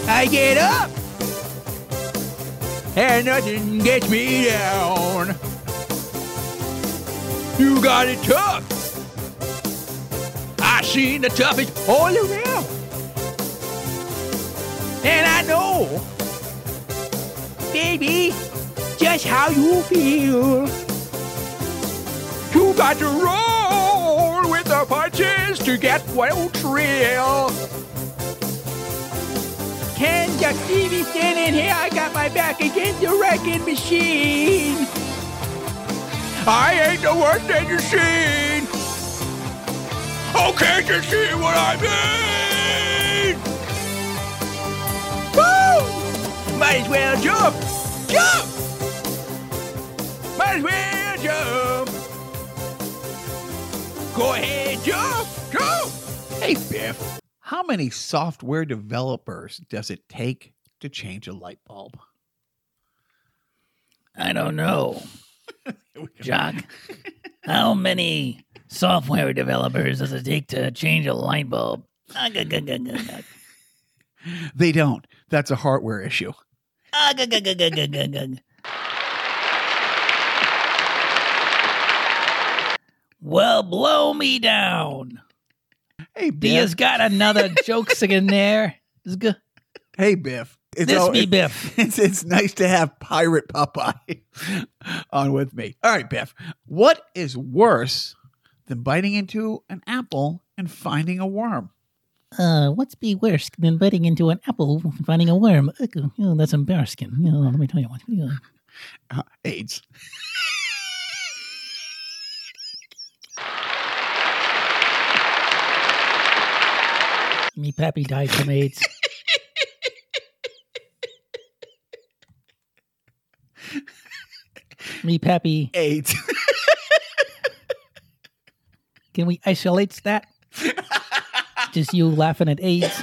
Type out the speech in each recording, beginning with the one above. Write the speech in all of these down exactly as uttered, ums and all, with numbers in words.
I get up, and nothing gets me down. You got it tough. I seen the toughest all around. And I know, baby, just how you feel. You got to roll with the punches to get well thrill. Can you see me standing here? I got my back against the wrecking machine. I ain't the worst thing you've seen. Oh, can't you see what I mean? Woo! Might as well jump. Jump! Might as well jump. Go ahead, jump. Jump. Hey, Biff. How many software developers does it take to change a light bulb? I don't know. Jock, how many software developers does it take to change a light bulb? They don't. That's a hardware issue. Well, blow me down. Hey, Biff. Dia's got another joke singing there. It's good. Hey, Biff. It's This all, me, it's, Biff. It's, it's nice to have Pirate Popeye on with me. All right, Biff. What is worse than biting into an apple and finding a worm? Uh, what's be worse than biting into an apple and finding a worm? Oh, that's embarrassing. You know, let me tell you what. Uh, AIDS. Me pappy died from AIDS. Me pappy. AIDS. Can we isolate that? Just you laughing at AIDS.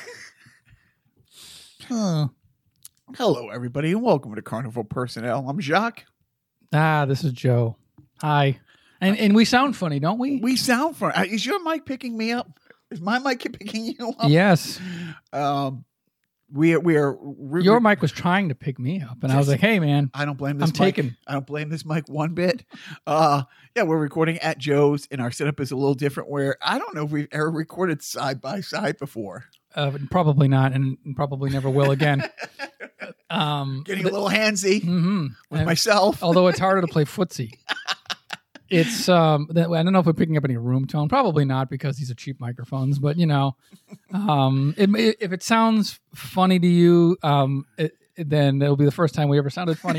Oh. Hello, everybody, and welcome to Carnival Personnel. I'm Jacques. Ah, this is Joe. Hi. And and we sound funny, don't we? We sound for. Is your mic picking me up? Is my mic picking you up? Yes. Um, we are. We are. Re- Your mic was trying to pick me up, and I was like, "Hey, man, I don't blame this. I'm mic. taken." I don't blame this mic one bit. Uh, yeah, we're recording at Joe's, and our setup is a little different. Where I don't know if we've ever recorded side by side before. Uh, probably not, and probably never will again. Um, Getting but, a little handsy mm-hmm. with and, myself. Although it's harder to play footsie. It's um I don't know if we're picking up any room tone. Probably not, because these are cheap microphones. But you know, um, it, it, if it sounds funny to you, um, it, it, then it'll be the first time we ever sounded funny.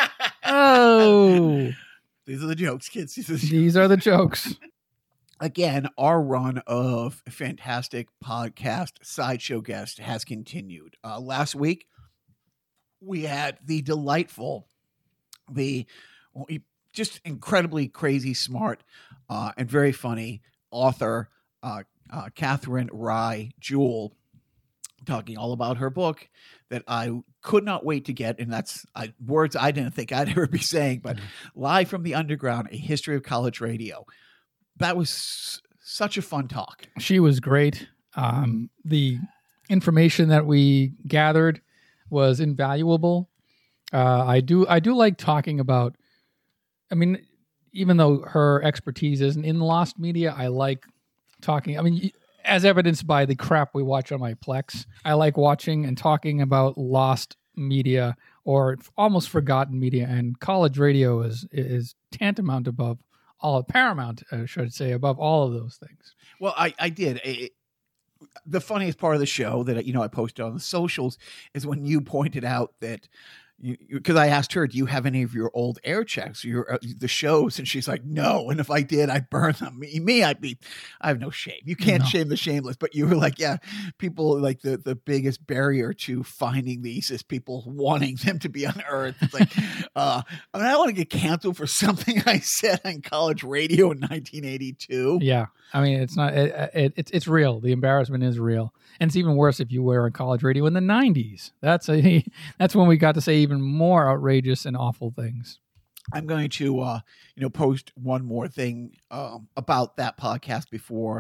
Oh, These are the jokes, kids. These are the jokes. these are the jokes. Again, our run of fantastic podcast sideshow guests has continued. Uh, last week, we had the delightful, the well, just incredibly crazy, smart, uh, and very funny author, uh, uh, Catherine Rye Jewell, talking all about her book that I could not wait to get. And that's I, words I didn't think I'd ever be saying, but mm-hmm. Live from the Underground, A History of College Radio. That was such a fun talk. She was great. Um, the information that we gathered was invaluable. Uh, I do I do like talking about, I mean, even though her expertise isn't in lost media, I like talking. I mean, as evidenced by the crap we watch on my Plex, I like watching and talking about lost media or almost forgotten media. And college radio is is tantamount above all, paramount, I should say, above all of those things. Well, I, I did. It, the funniest part of the show that, you know, I posted on the socials is when you pointed out that, because I asked her, do you have any of your old air checks, your uh, the shows? And she's like, no. And if I did, I'd burn them. Me, me I'd be, I have no shame. You can't no. shame the shameless. But you were like, yeah, people like the, the biggest barrier to finding these is people wanting them to be unearthed. It's like, uh, I mean, I want to get canceled for something I said on college radio in nineteen eighty-two. Yeah. I mean, it's not, it, it, it's, it's real. The embarrassment is real. And it's even worse if you were on college radio in the nineties. That's a, that's when we got to say even more outrageous and awful things. I'm going to, uh, you know, post one more thing um, about that podcast before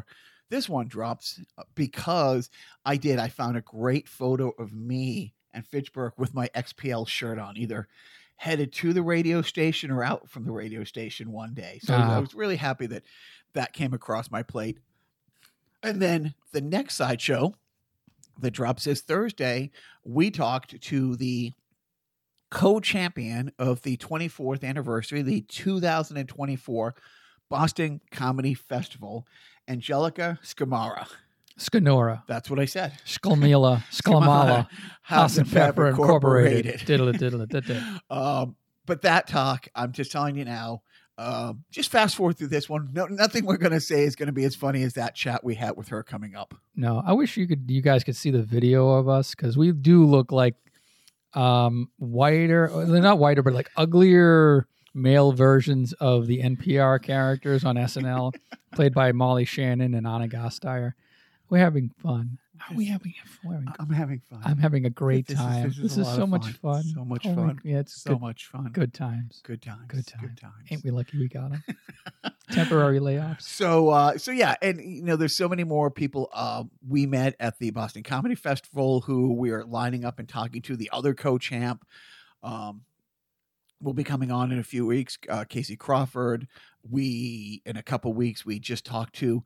This one drops because I did. I found a great photo of me and Fitchburg with my X P L shirt on, either headed to the radio station or out from the radio station one day. So Ah. I was really happy that that came across my plate. And then the next sideshow that drops is Thursday. We talked to the co-champion of the twenty-fourth anniversary, the two thousand twenty-four Boston Comedy Festival, Angelica Scamara. Scanora, That's what I said. Skalmila, Skalmala, House and Pepper Incorporated. Diddle diddle diddle. Um, but that talk, I'm just telling you now, um, just fast forward through this one. No, nothing we're going to say is going to be as funny as that chat we had with her coming up. No, I wish you could. You guys could see the video of us because we do look like um, whiter. They're not whiter, but like uglier male versions of the N P R characters on S N L, played by Molly Shannon and Anna Gasteyer. We're having fun. Are we having fun? I'm having fun. I'm having a great This is- time. this is This a is, lot so of much fun. fun. So much Oh my- fun. Yeah, it's so good, much fun. good times. Good times. Good times. Good times. Ain't we lucky we got them? Temporary layoffs. So, uh, so yeah, and you know, there's so many more people uh, we met at the Boston Comedy Festival who we are lining up and talking to. The other co-champ um, will be coming on in a few weeks. Uh, Casey Crawford. We in a couple weeks we just talked to.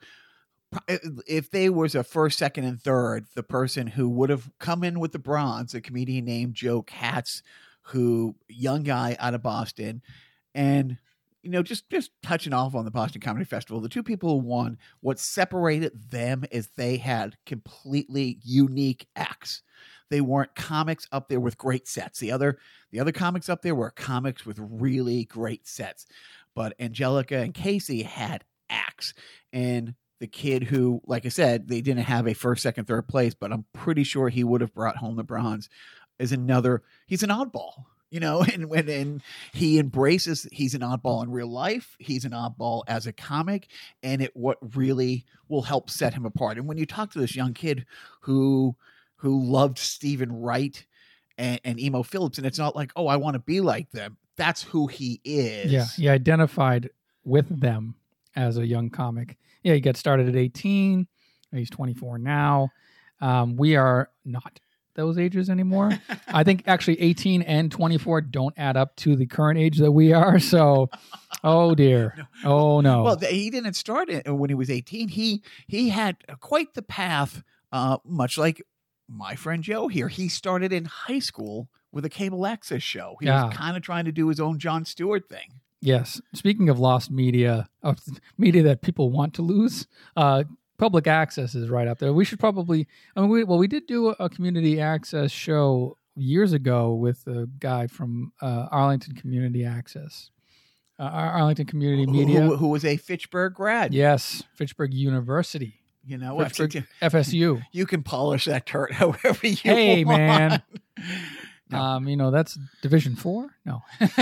If they was a first, second, and third, the person who would have come in with the bronze, a comedian named Joe Katz, who young guy out of Boston, and you know, just just touching off on the Boston Comedy Festival, the two people who won, what separated them is they had completely unique acts. They weren't comics up there with great sets. The other the other comics up there were comics with really great sets, but Angelica and Casey had acts. And the kid who, like I said, they didn't have a first, second, third place, but I'm pretty sure he would have brought home the bronze, is another. He's an oddball. You know, and when and he embraces he's an oddball in real life, he's an oddball as a comic, and it what really will help set him apart. And when you talk to this young kid who who loved Stephen Wright and, and Emo Phillips, and it's not like, oh, I want to be like them. That's who he is. Yeah, he identified with them as a young comic. Yeah, he got started at eighteen. He's twenty-four now. Um, we are not those ages anymore. I think actually eighteen and twenty-four don't add up to the current age that we are. So, oh dear. Oh no. Well, he didn't start it when he was eighteen. He he had quite the path, uh, much like my friend Joe here. He started in high school with a cable access show. He Yeah. was kind of trying to do his own Jon Stewart thing. Yes. Speaking of lost media, of media that people want to lose, uh, public access is right up there. We should probably, I mean, we, well, we did do a, a community access show years ago with a guy from uh, Arlington Community Access, uh, Ar- Arlington Community Media. Who, who was a Fitchburg grad. Yes, Fitchburg University, You know what? Fitchburg F S U. You can polish that turd however you Hey, want. man. No. Um, you know, that's Division Four. No.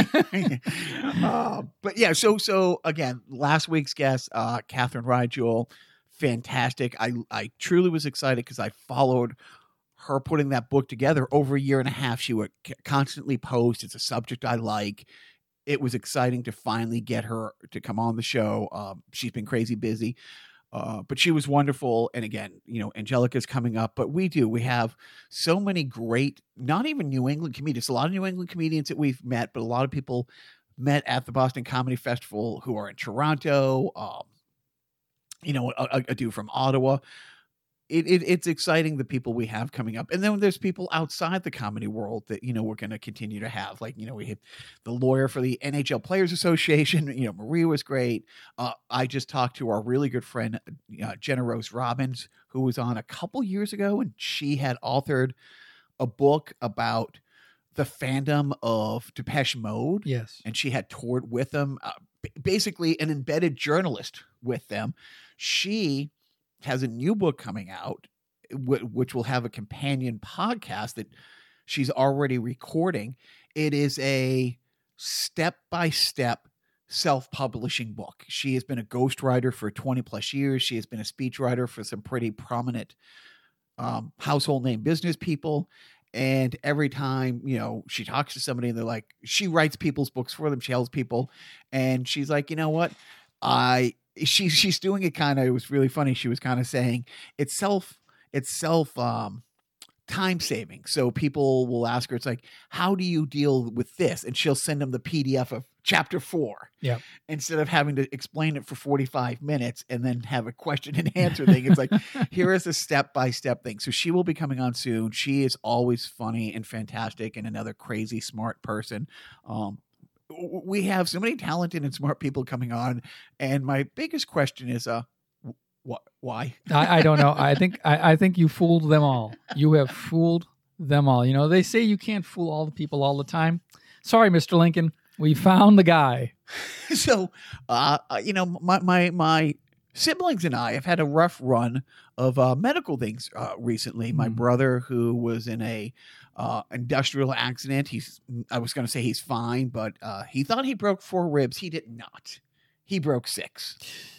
uh, but yeah, so so again, last week's guest, uh, Catherine Rigel, fantastic. I I truly was excited because I followed her putting that book together over a year and a half. She would c- constantly post. It's a subject I like. It was exciting to finally get her to come on the show. Um, she's been crazy busy. Uh, but she was wonderful. And again, you know, Angelica's coming up, but we do, we have so many great, not even New England comedians, a lot of New England comedians that we've met, but a lot of people met at the Boston Comedy Festival who are in Toronto, um, you know, a, a dude from Ottawa. It, it it's exciting, the people we have coming up. And then there's people outside the comedy world that, you know, we're going to continue to have. Like, you know, we had the lawyer for the N H L Players Association. You know, Marie was great. Uh, I just talked to our really good friend, uh, Jenna Rose Robbins, who was on a couple years ago, and she had authored a book about the fandom of Depeche Mode. Yes. And she had toured with them, uh, b- basically an embedded journalist with them. She has a new book coming out, w- which will have a companion podcast that she's already recording. It is a step-by-step self-publishing book. She has been a ghostwriter for twenty plus years. She has been a speechwriter for some pretty prominent um, household name business people. And every time, you know, she talks to somebody and they're like, she writes people's books for them. She helps people. And she's like, you know what? I, she's she's doing it kind of. It was really funny. She was kind of saying it's self it's self um, time saving. So people will ask her, it's like, how do you deal with this? And she'll send them the P D F of chapter four. Yeah. Instead of having to explain it for forty-five minutes and then have a question and answer thing. It's like, here is a step-by-step thing. So she will be coming on soon. She is always funny and fantastic and another crazy smart person. Um, we have so many talented and smart people coming on. And my biggest question is, uh, what, why? I, I don't know. I think, I, I think you fooled them all. You have fooled them all. You know, they say you can't fool all the people all the time. Sorry, Mister Lincoln. We found the guy. So, uh, you know, my, my, my siblings and I have had a rough run of uh, medical things uh, recently. My Mm. brother, who was in a uh, industrial accident, he's, I was going to say he's fine, but uh, he thought he broke four ribs. He did not. He broke six.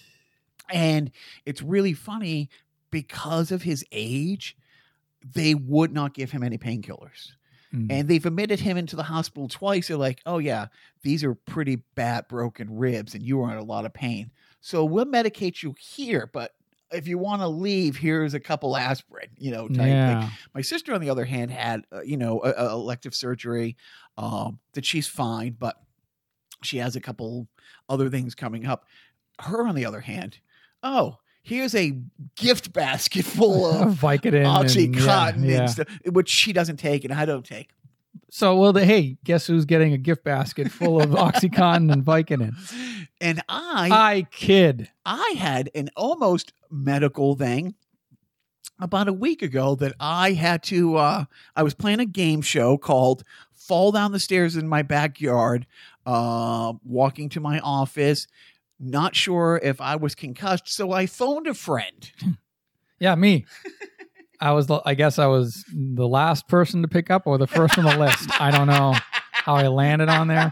And it's really funny because of his age, they would not give him any painkillers. Mm. And they've admitted him into the hospital twice. They're like, oh, yeah, these are pretty bad broken ribs and you are in a lot of pain. So we'll medicate you here. But if you want to leave, here's a couple aspirin, you know, type Yeah. thing. My sister, on the other hand, had, uh, you know, a, a elective surgery um, that she's fine, but she has a couple other things coming up. Her, on the other hand, oh, here's a gift basket full of Vicodin. Oxycontin and, yeah, and yeah. stuff, which she doesn't take and I don't take. So, well, the, hey, guess who's getting a gift basket full of Oxycontin and Vicodin? And I, I kid. I had an almost medical thing about a week ago that I had to, uh, I was playing a game show called Fall Down the Stairs in My Backyard, uh, walking to my office, not sure if I was concussed. So I phoned a friend. Yeah, me. I was, the, I guess I was the last person to pick up or the first on the list. I don't know how I landed on there.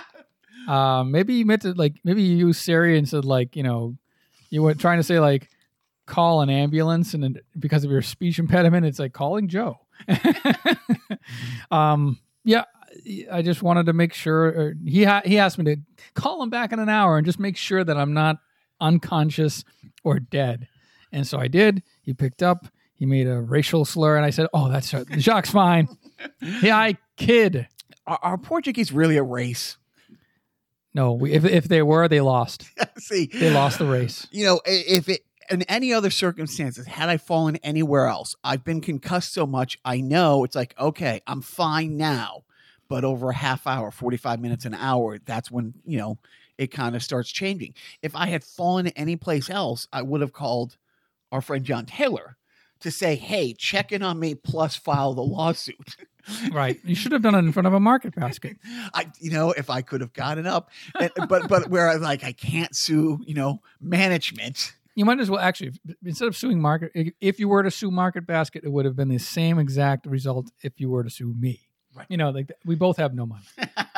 Uh, maybe you meant to, like, maybe you used Siri and said, like, you know, you were trying to say, like, call an ambulance, and then because of your speech impediment, it's like calling Joe. um, yeah, I just wanted to make sure. Or he ha- he asked me to call him back in an hour and just make sure that I'm not unconscious or dead. And so I did. He picked up. He made a racial slur, and I said, "Oh, that's right. Jacques fine." Yeah, I kid. Are, are Portuguese really a race? No, we, if if they were, they lost. See, They lost the race. You know, i- if it in any other circumstances, had I fallen anywhere else, I've been concussed so much, I know it's like, okay, I'm fine now. But over a half hour, forty-five minutes, an hour, that's when, you know, it kind of starts changing. If I had fallen any place else, I would have called our friend John Taylor to say, hey, check in on me plus file the lawsuit. Right. You should have done it in front of a market basket. I, you know, if I could have gotten up, and, but, but where I like, I can't sue, you know, management. You might as well actually, instead of suing market, if you were to sue Market Basket, it would have been the same exact result if you were to sue me. Right. You know, like we both have no money.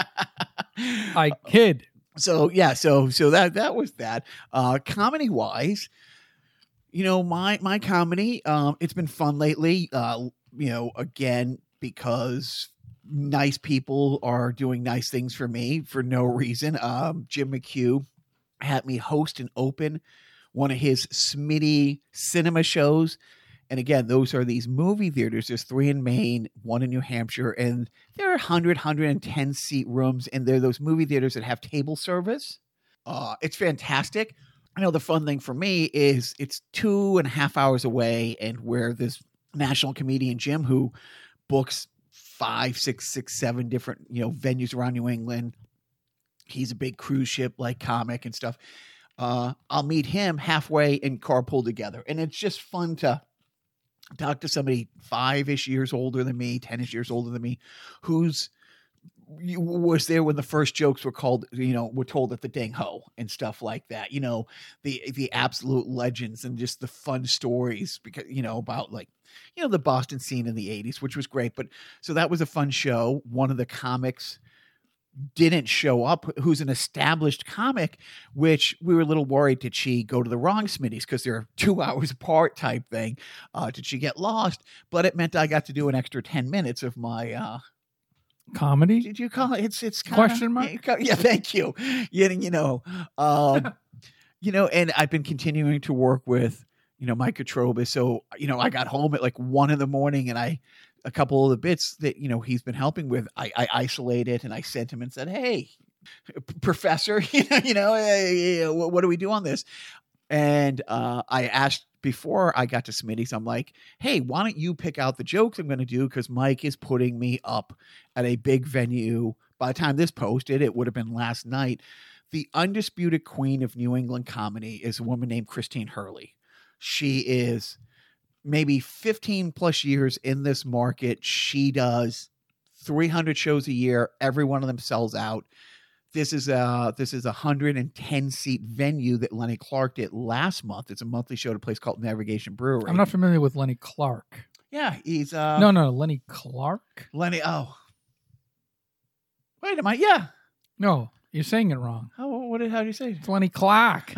I kid. So yeah, so so that that was that. Uh, comedy wise, you know, my my comedy, um, it's been fun lately. Uh, you know, again, because nice people are doing nice things for me for no reason. Um, Jim McHugh had me host and open one of his Smitty cinema shows. And again, those are these movie theaters. There's three in Maine, one in New Hampshire, and there are one hundred, one hundred ten seat rooms. And they're those movie theaters that have table service. Uh, it's fantastic. I know the fun thing for me is it's two and a half hours away, and where this national comedian Jim, who books five, six, six, seven different, you know, venues around New England. He's a big cruise ship like comic and stuff. Uh, I'll meet him halfway and carpool together. And it's just fun to talk to somebody five-ish years older than me, ten-ish years older than me, who's was there when the first jokes were called, you know, were told at the Ding Ho and stuff like that. You know, the the absolute legends and just the fun stories, because, you know, about like, you know, the Boston scene in the eighties, which was great. But so that was a fun show. One of the comics didn't show up, who's an established comic, which we were a little worried. Did she go to the wrong Smitties because they're two hours apart type thing? Uh, did she get lost? But it meant I got to do an extra ten minutes of my, uh, Comedy? did you call it? It's, it's kinda, Question mark? Yeah, yeah, thank you. Yeah, you know, um, you know, and I've been continuing to work with, you know, Mike Katrobis. So, you know, I got home at like one in the morning and I, a couple of the bits that, you know, he's been helping with, I, I isolated and I sent him and said, hey, professor, you know, you know, hey, what, what do we do on this? And uh, I asked before I got to Smitty's, I'm like, hey, why don't you pick out the jokes I'm going to do? Because Mike is putting me up at a big venue. By the time this posted, it would have been last night. The undisputed queen of New England comedy is a woman named Christine Hurley. She is maybe fifteen plus years in this market. She does three hundred shows a year. Every one of them sells out. This is a, this is a one hundred ten seat venue that Lenny Clark did last month. It's a monthly show at a place called Navigation Brewery. I'm not familiar with Lenny Clark. Yeah, he's uh no, no, Lenny Clark. Lenny. Oh, wait, am I? Yeah. No, you're saying it wrong. Oh, what did? How do you say it? It's Lenny Clark.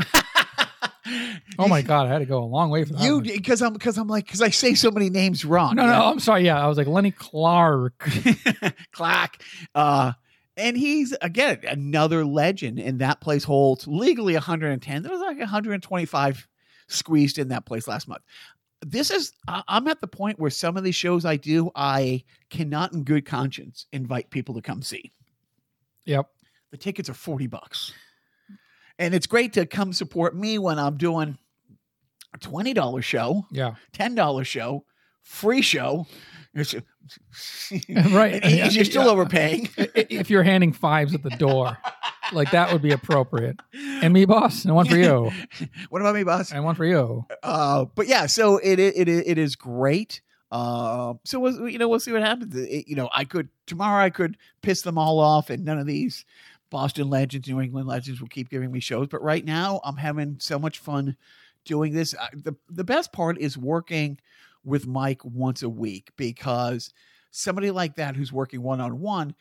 Oh my God, I had to go a long way for that. You because I'm because I'm like because I say so many names wrong. No, yeah. no, I'm sorry. Yeah, I was like Lenny Clark. Clark. Uh, and he's again another legend, and that place holds legally one hundred ten. There was like one hundred twenty-five squeezed in that place last month. This is I'm at the point where some of these shows I do, I cannot in good conscience invite people to come see. Yep. The tickets are forty bucks. And it's great to come support me when I'm doing a twenty dollars show, yeah, ten dollars show, free show. Right. And you're still yeah. overpaying. If you're handing fives at the door, like that would be appropriate. And me, boss, and one for you. What about me, boss? And one for you. Uh, but yeah, so it it it is great. Uh, so we'll, you know, we'll see what happens. It, you know, I could tomorrow I could piss them all off, and none of these Boston legends, New England legends will keep giving me shows. But right now, I'm having so much fun doing this. I, the The best part is working with Mike once a week, because somebody like that who's working one on one,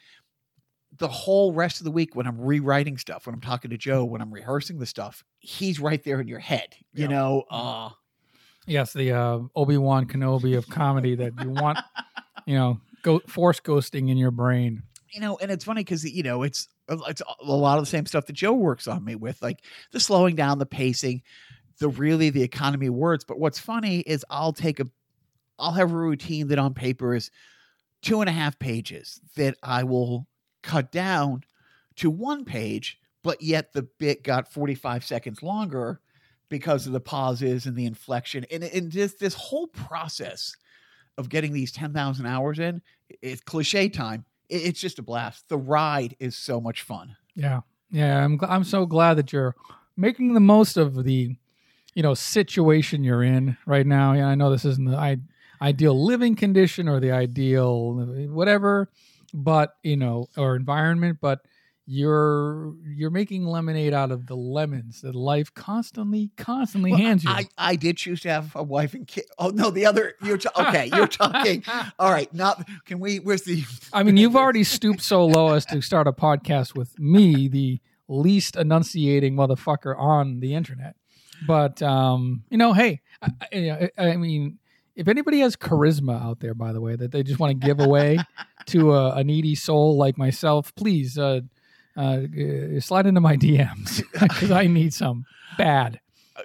the whole rest of the week when I'm rewriting stuff, when I'm talking to Joe, when I'm rehearsing the stuff, he's right there in your head. You yeah. know. Uh, yes, the uh, Obi-Wan Kenobi of comedy that you want. You know, go force ghosting in your brain. You know, and it's funny because you know it's it's a lot of the same stuff that Joe works on me with, like the slowing down, the pacing, the really the economy of words. But what's funny is I'll take a, I'll have a routine that on paper is two and a half pages that I will cut down to one page, but yet the bit got forty-five seconds longer because of the pauses and the inflection, and and just this whole process of getting these ten thousand hours in, it's cliche time. It's just a blast. The ride is so much fun. Yeah. Yeah. I'm, I'm so glad that you're making the most of the, you know, situation you're in right now. Yeah. I know this isn't the I, ideal living condition or the ideal whatever, but, you know, or environment, but you're, you're making lemonade out of the lemons that life constantly, constantly well, hands you. I, I did choose to have a wife and kid. Oh no, the other, you're ta- okay. You're talking. All right. Not, can we, where's the, I mean, you've already stooped so low as to start a podcast with me, the least enunciating motherfucker on the internet. But, um, you know, hey, I, I, I mean, if anybody has charisma out there, by the way, that they just want to give away to a, a needy soul like myself, please, uh, Uh, slide into my D Ms because I need some bad.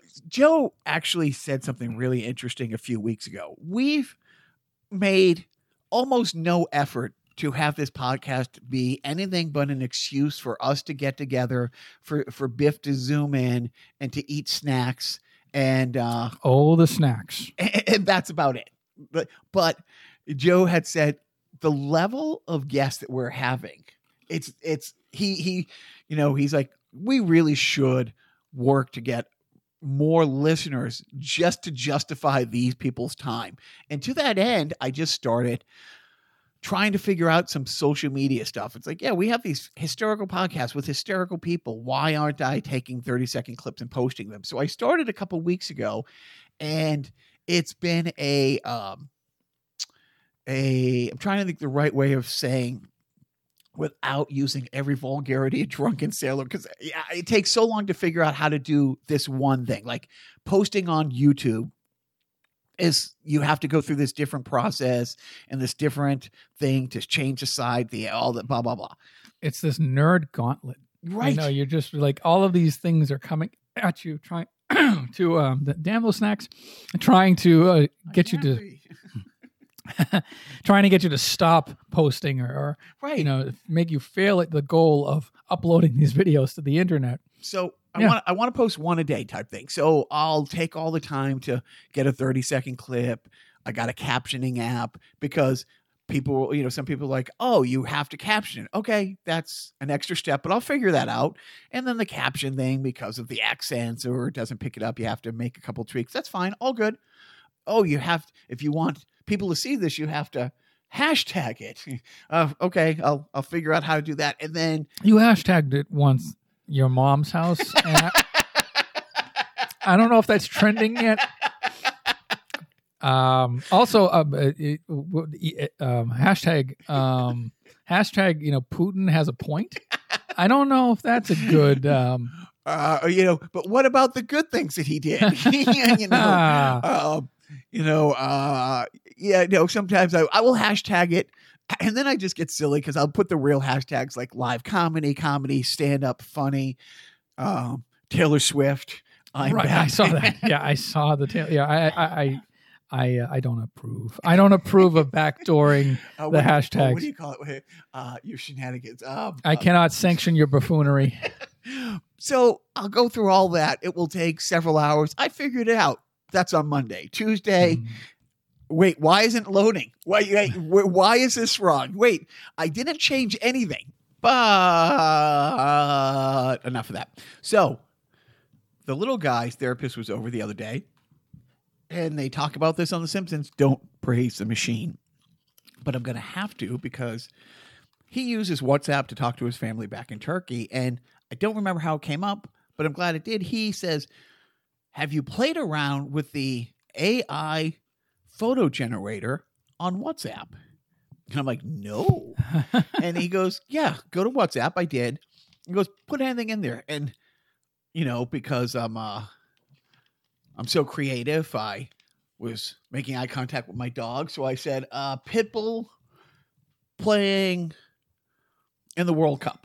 Joe actually said something really interesting a few weeks ago. We've made almost no effort to have this podcast be anything but an excuse for us to get together, for, for Biff to zoom in and to eat snacks. And, uh, oh, the snacks. And, and that's about it. But, but Joe had said the level of guests that we're having, it's, it's, he, he, you know, he's like, we really should work to get more listeners just to justify these people's time. And to that end, I just started trying to figure out some social media stuff. It's like, yeah, we have these hysterical podcasts with hysterical people. Why aren't I taking thirty second clips and posting them? So I started a couple weeks ago, and it's been a, um, a, I'm trying to think the right way of saying without using every vulgarity of drunken sailor, because it takes so long to figure out how to do this one thing. Like posting on YouTube is, you have to go through this different process and this different thing to change the side, the all that blah blah blah. It's this nerd gauntlet, right? You know, you're just like, all of these things are coming. at you, trying to um, the damn those snacks, trying to uh, get you to. trying to get you to stop posting or, or right. you know, make you fail at the goal of uploading these videos to the internet. So I Yeah. want I want to post one a day type thing. So I'll take all the time to get a thirty second clip. I got a captioning app because people, you know, some people are like, oh, you have to caption it. Okay, that's an extra step, but I'll figure that out. And then the caption thing, because of the accents or it doesn't pick it up, you have to make a couple tweaks. That's fine. All good. Oh, you have, if you want people to see this, you have to hashtag it. Uh, okay, I'll I'll figure out how to do that. And then You hashtagged it once, your mom's house. And I, I don't know if that's trending yet. Um, also, uh, it, it, um, hashtag um, hashtag. You know, Putin has a point. I don't know if that's a good. Um, uh, you know, but what about the good things that he did? you know, uh, you know, uh, yeah, no. Sometimes I, I will hashtag it, and then I just get silly because I'll put the real hashtags like live comedy, comedy, stand up, funny, um, Taylor Swift. I'm right, back. I saw that. Yeah, I saw the tail. Yeah, I, I, I, I, uh, I don't approve. I don't approve of backdooring Uh, the what, do you- hashtags. What do you call it? Uh, your shenanigans. Um, I uh, cannot sanction your buffoonery. So I'll go through all that. It will take several hours. I figured it out. That's on Monday. Tuesday. Mm. Wait, why isn't it loading? Why, wait, why is this wrong? Wait, I didn't change anything. But enough of that. So the little guy's therapist was over the other day, and they talk about this on The Simpsons. Don't praise the machine. But I'm going to have to because he uses WhatsApp to talk to his family back in Turkey. And I don't remember how it came up, but I'm glad it did. He says, have you played around with the A I photo generator on WhatsApp? And I'm like, no. And he goes, yeah, go to WhatsApp. I did. He goes, put anything in there. And, you know, because I'm, uh, I'm so creative, I was making eye contact with my dog. So I said, uh, Pitbull playing in the World Cup.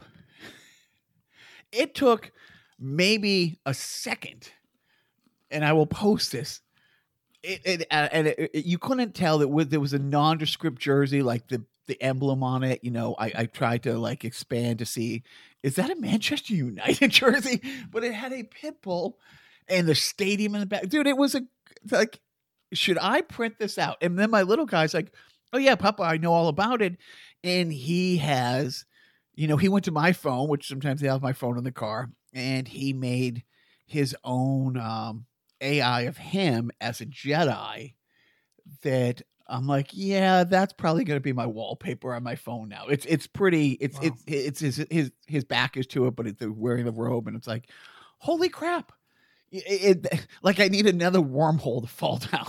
It took maybe a second, and I will post this. It, it, and it, it, you couldn't tell that with, there was a nondescript jersey, like the, the emblem on it. You know, I, I tried to like expand to see, is that a Manchester United jersey? But it had a Pitbull and the stadium in the back. Dude, it was a, like, should I print this out? And then my little guy's like, oh yeah, Papa, I know all about it. And he has, you know, he went to my phone, which sometimes they have my phone in the car, and he made his own um, A I of him as a Jedi that I'm like, yeah, that's probably going to be my wallpaper on my phone now. It's it's pretty, it's Wow. it's it's his his his back is to it, but it's wearing the robe, and it's like, holy crap. It, it, like I need another wormhole to fall down.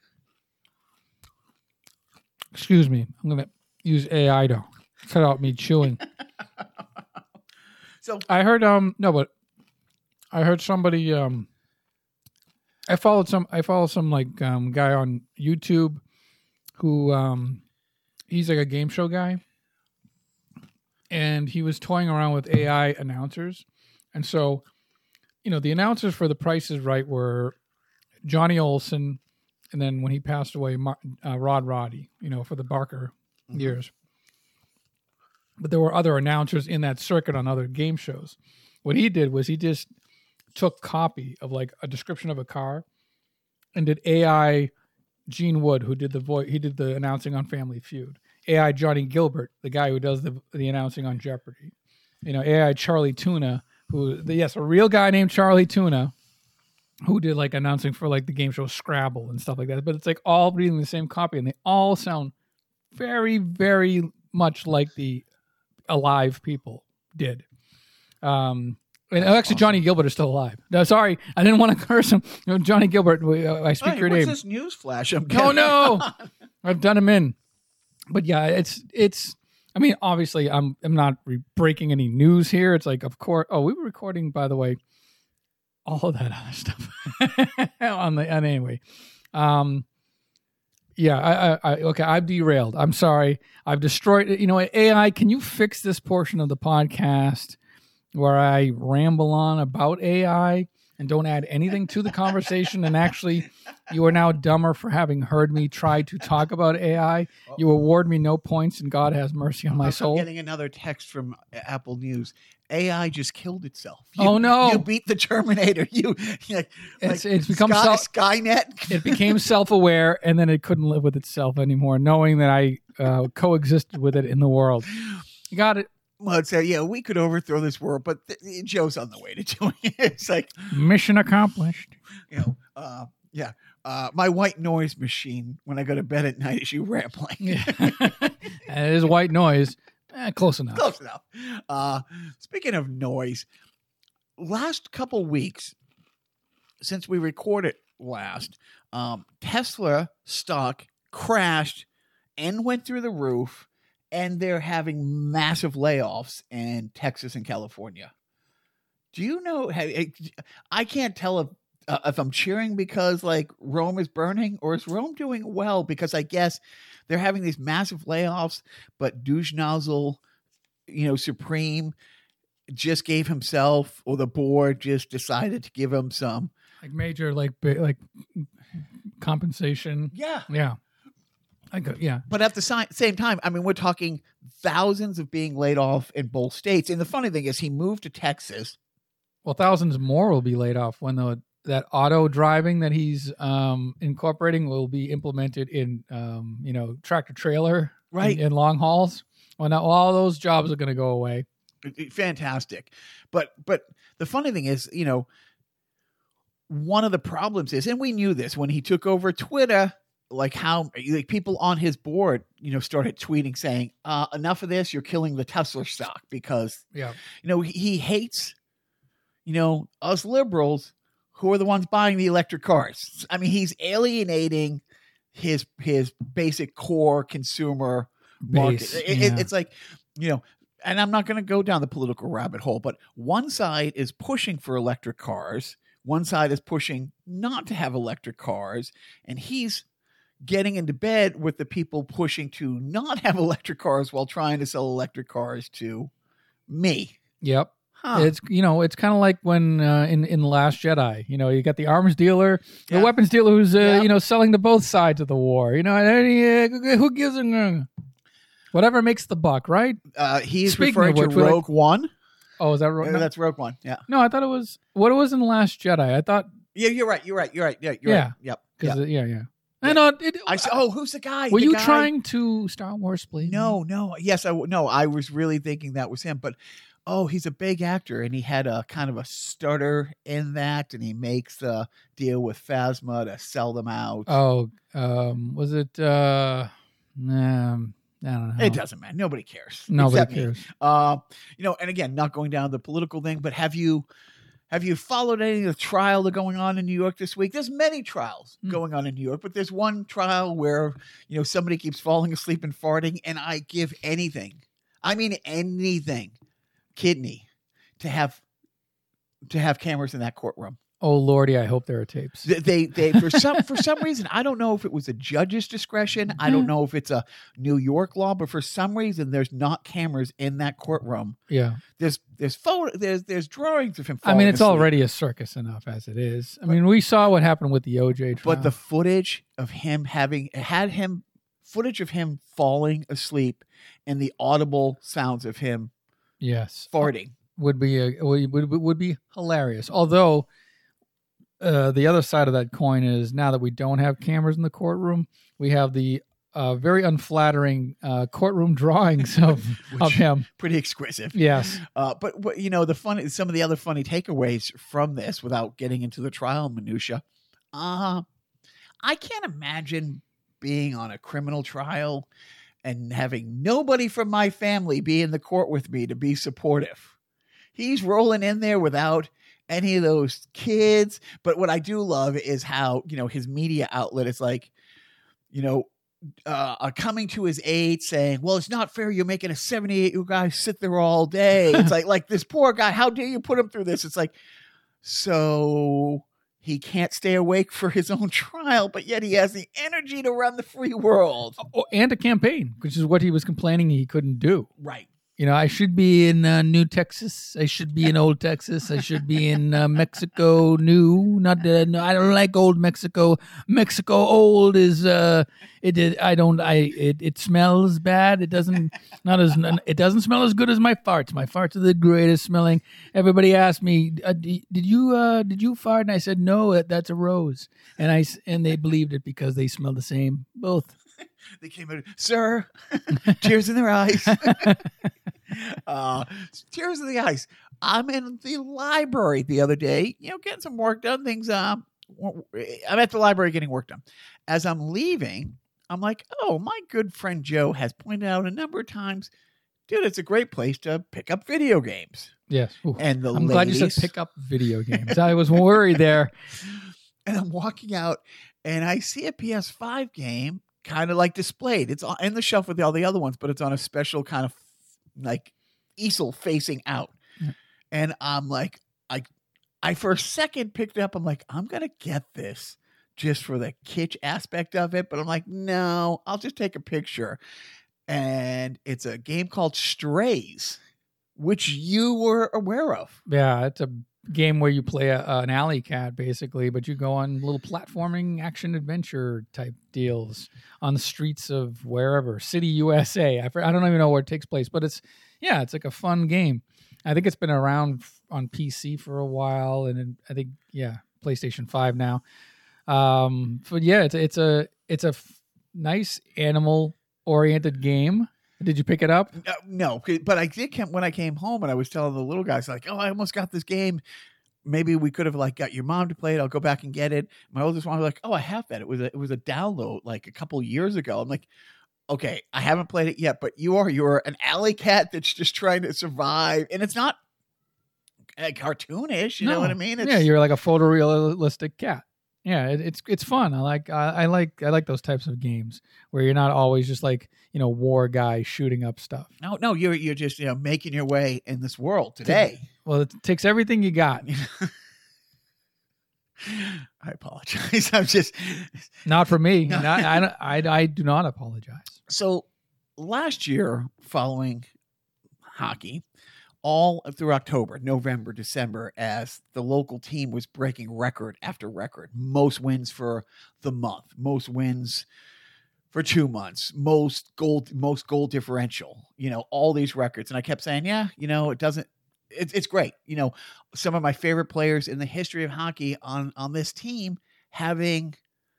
Excuse me. I'm going to use A I to cut out me chewing. So I heard, um, no, but I heard somebody, um, I followed some, I followed some like, um, guy on YouTube who, um, he's like a game show guy, and he was toying around with A I announcers. And so, you know, the announcers for The Price is Right were Johnny Olson, and then when he passed away, Mar- uh, Rod Roddy, you know, for the Barker Mhm. years. But there were other announcers in that circuit on other game shows. What he did was he just took copy of like a description of a car and did A I Gene Wood, who did the voice, he did the announcing on Family Feud. A I Johnny Gilbert, the guy who does the the announcing on Jeopardy. You know, A I Charlie Tuna, who, the, yes, a real guy named Charlie Tuna, who did like announcing for like the game show Scrabble and stuff like that. But it's like all reading the same copy, and they all sound very, very much like the alive people did. Um, and actually, Johnny Gilbert is still alive. No, sorry, I didn't want to curse him. You know, Johnny Gilbert, we, uh, I speak hey, your what's name. this news flash? I'm No, getting? no, I've done him in. But yeah, it's it's. I mean, obviously, I'm I'm not re- breaking any news here. It's like, of course. Oh, we were recording, by the way, all of that other stuff on the. And anyway, um, yeah, I, I, I okay, I've derailed. I'm sorry. I've destroyed it. You know, A I, can you fix this portion of the podcast where I ramble on about A I and don't add anything to the conversation. And actually, you are now dumber for having heard me try to talk about A I. You award me no points, and God has mercy on my I'm soul. getting another text from Apple News. A I just killed itself. You, Oh, no. You beat the Terminator. You, you like, It's- it's become Sky, self- Skynet. It became self-aware, and then it couldn't live with itself anymore, knowing that I uh, coexisted with it in the world. You got it. Well, it's, uh, yeah, we could overthrow this world, but th- Joe's on the way to doing it. It's like, Mission accomplished. you know, uh, yeah. Uh, my white noise machine, when I go to bed at night, is you rambling. Yeah. And it is white noise. Eh, close enough. Close enough. Uh, speaking of noise, last couple weeks since we recorded last, um, Tesla stock crashed and went through the roof, and they're having massive layoffs in Texas and California. Do you know? I can't tell if uh, if I'm cheering because like Rome is burning, or is Rome doing well? Because I guess they're having these massive layoffs, but Dujnozel, you know, Supreme just gave himself, or the board just decided to give him some Like major, like bi- like compensation. yeah. Yeah. I go, yeah. But at the si- same time, I mean, we're talking thousands of being laid off in both states. And the funny thing is, he moved to Texas. Well, thousands more will be laid off when the that auto driving that he's um, incorporating will be implemented in, um, you know, tractor trailer, Right. in, in long hauls. Well, now all those jobs are going to go away. Fantastic. But but the funny thing is, you know, one of the problems is, and we knew this when he took over Twitter, like how like people on his board, you know, started tweeting saying, uh, enough of this, you're killing the Tesla stock, because, Yeah. you know, he, he hates, you know, us liberals who are the ones buying the electric cars. I mean, he's alienating his his basic core consumer market. Base, It- it- yeah. it's like, you know, and I'm not going to go down the political rabbit hole, but one side is pushing for electric cars. One side is pushing not to have electric cars. And he's getting into bed with the people pushing to not have electric cars while trying to sell electric cars to me. Yep. Huh. It's, you know, it's kind of like when uh, in in the Last Jedi, you know, you got the arms dealer, the Yeah. weapons dealer who's uh, Yeah. you know, selling to both sides of the war. You know, and uh, who gives a whatever makes the buck, right? Uh, he is Speaking referring of to which, we're like- Rogue One. Oh, is that right? Uh, That's Rogue One. Yeah. No, I thought it was what it was in the Last Jedi. I thought Yeah, you're right. You're right. You're right. Yeah, you're Yeah. right. Yep. because Yep. yeah, yeah. I know. It, I said, oh, who's the guy? were The you guy- trying to Star Wars, please? No, no. Yes, I w- no. I was really thinking that was him, but oh, he's a big actor, and he had a kind of a stutter in that, and he makes a deal with Phasma to sell them out. Oh, um, was it? Uh, um, I don't know. It doesn't matter. Nobody cares. Nobody except me. cares. Uh, you know, and again, not going down the political thing, but have you have you followed any of the trial that are going on in New York this week? There's many trials Mm. going on in New York, but there's one trial where, you know, somebody keeps falling asleep and farting, and I give anything, I mean anything, kidney, to have to have cameras in that courtroom. Oh Lordy, I hope there are tapes. They, they, they for some for some reason, I don't know if it was a judge's discretion. I don't know if it's a New York law, but for some reason, there's not cameras in that courtroom. Yeah, There's there's photo there's there's drawings of him. I mean falling it's asleep. already a circus enough as it is. I mean we saw what happened with the O J trial. But the footage of him having had him footage of him falling asleep and the audible sounds of him yes farting. would be a, would, would would be hilarious. Although uh, the other side of that coin is now that we don't have cameras in the courtroom, we have the uh, very unflattering uh, courtroom drawings of of him. Pretty exquisite. Yes. Uh, but, but you know the funny some of the other funny takeaways from this, without getting into the trial minutia. Uh, I can't imagine being on a criminal trial and having nobody from my family be in the court with me to be supportive. He's rolling in there without any of those kids. But what I do love is how, you know, his media outlet is like, you know, uh, are coming to his aid saying, well, it's not fair. You're making a seventy-eight-year-old guy sit there all day. It's like, like this poor guy, how dare you put him through this? It's like, so he can't stay awake for his own trial, but yet he has the energy to run the free world. Oh, and a campaign, which is what he was complaining he couldn't do. Right. You know, I should be in uh, New Texas. I should be in Old Texas. I should be in uh, Mexico New. Not uh, no, I don't like Old Mexico. Mexico Old is uh, it. it I don't. I it, it smells bad. It doesn't not as it doesn't smell as good as my farts. My farts are the greatest smelling. Everybody asked me, uh, did you uh, did you fart? And I said no. That's a rose. And I and they believed it because they smell the same. Both. They came in, sir, tears in their eyes. uh, tears in the eyes. I'm in the library the other day, you know, getting some work done. Things. Um, I'm at the library getting work done. As I'm leaving, I'm like, oh, my good friend Joe has pointed out a number of times, dude, it's a great place to pick up video games. Yes. Ooh, and the I'm ladies, glad you said pick up video games. I was worried there. And I'm walking out, and I see a P S five game. Kind of like displayed. It's in the shelf with all the other ones, but it's on a special kind of like easel facing out. Yeah. And I'm like, I, I for a second picked it up. I'm like, I'm going to get this just for the kitsch aspect of it. But I'm like, no, I'll just take a picture. And it's a game called Strays, which you were aware of. Yeah, it's a game where you play a, an alley cat basically, but you go on little platforming action adventure type deals on the streets of wherever, City U S A. I, I don't even know where it takes place, but it's yeah, it's like a fun game. I think it's been around on P C for a while, and then I think yeah, PlayStation five now. Um, but yeah, it's it's a it's a f- nice animal oriented game. Did you pick it up? Uh, no, but I did come, when I came home and I was telling the little guys like, oh, I almost got this game. Maybe we could have like got your mom to play it. I'll go back and get it. My oldest one was like, oh, I have that. It was a, it was a download like a couple years ago. I'm like, okay, I haven't played it yet, but you are, you're an alley cat that's just trying to survive. And it's not uh, cartoonish. You no. know what I mean? It's, yeah. You're like a photorealistic cat. Yeah, it, it's it's fun. I like I, I like I like those types of games where you're not always just like, you know, war guy shooting up stuff. No, no, you're you're just, you know, making your way in this world today. Well, it takes everything you got. I apologize. I'm just not for me. not, I, I I do not apologize. So last year, following hockey, all through October, November, December, as the local team was breaking record after record. Most wins for the month, most wins for two months, most goal, most goal differential, you know, all these records. And I kept saying, yeah, you know, it doesn't, it, it's great. You know, some of my favorite players in the history of hockey on, on this team having,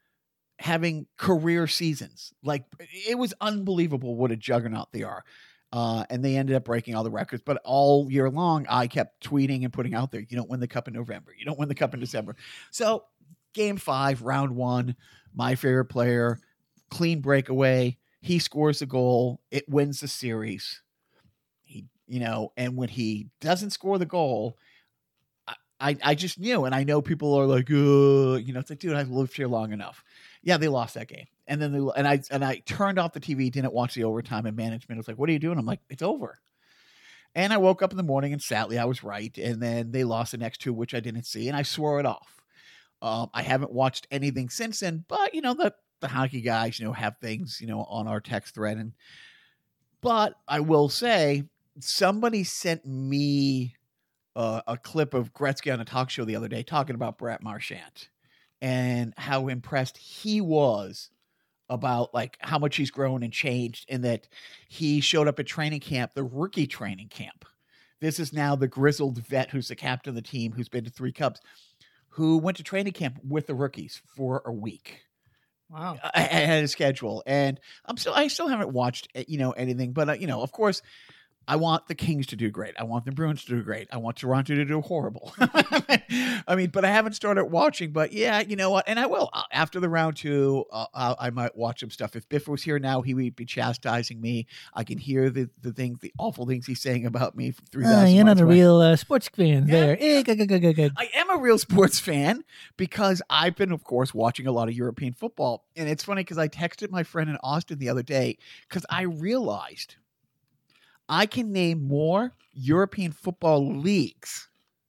having career seasons. Like, it was unbelievable what a juggernaut they are. Uh, and they ended up breaking all the records. But all year long, I kept tweeting and putting out there, you don't win the cup in November. You don't win the cup in December. So game five, round one, my favorite player, clean breakaway. He scores a goal. It wins the series. He, you know, and when he doesn't score the goal, I, I, I just knew. And I know people are like, uh, you know, it's like, dude, I've lived here long enough. Yeah, they lost that game. And then they, and I and I turned off the T V, didn't watch the overtime, and management was like, what are you doing? I'm like, it's over. And I woke up in the morning, and sadly, I was right. And then they lost the next two, which I didn't see, and I swore it off. Um, I haven't watched anything since then, but, you know, the, the hockey guys, you know, have things, you know, on our text thread. And But I will say, somebody sent me uh, a clip of Gretzky on a talk show the other day talking about Brett Marchand and how impressed he was about like how much he's grown and changed, and that he showed up at training camp, the rookie training camp. This is now the grizzled vet who's the captain of the team, who's been to three cups, who went to training camp with the rookies for a week. Wow. I, I had a schedule, and I'm still, I still haven't watched, you know, anything, but uh, you know, of course, I want the Kings to do great. I want the Bruins to do great. I want Toronto to do horrible. I mean, but I haven't started watching. But yeah, you know what? And I will. After the round two, uh, I might watch some stuff. If Biff was here now, he would be chastising me. I can hear the, the things, the awful things he's saying about me from three thousand uh, You're not a away. real uh, sports fan Yeah. there. Eh, good, good, good, good, good. I am a real sports fan because I've been, of course, watching a lot of European football. And it's funny because I texted my friend in Austin the other day because I realized I can name more European football leagues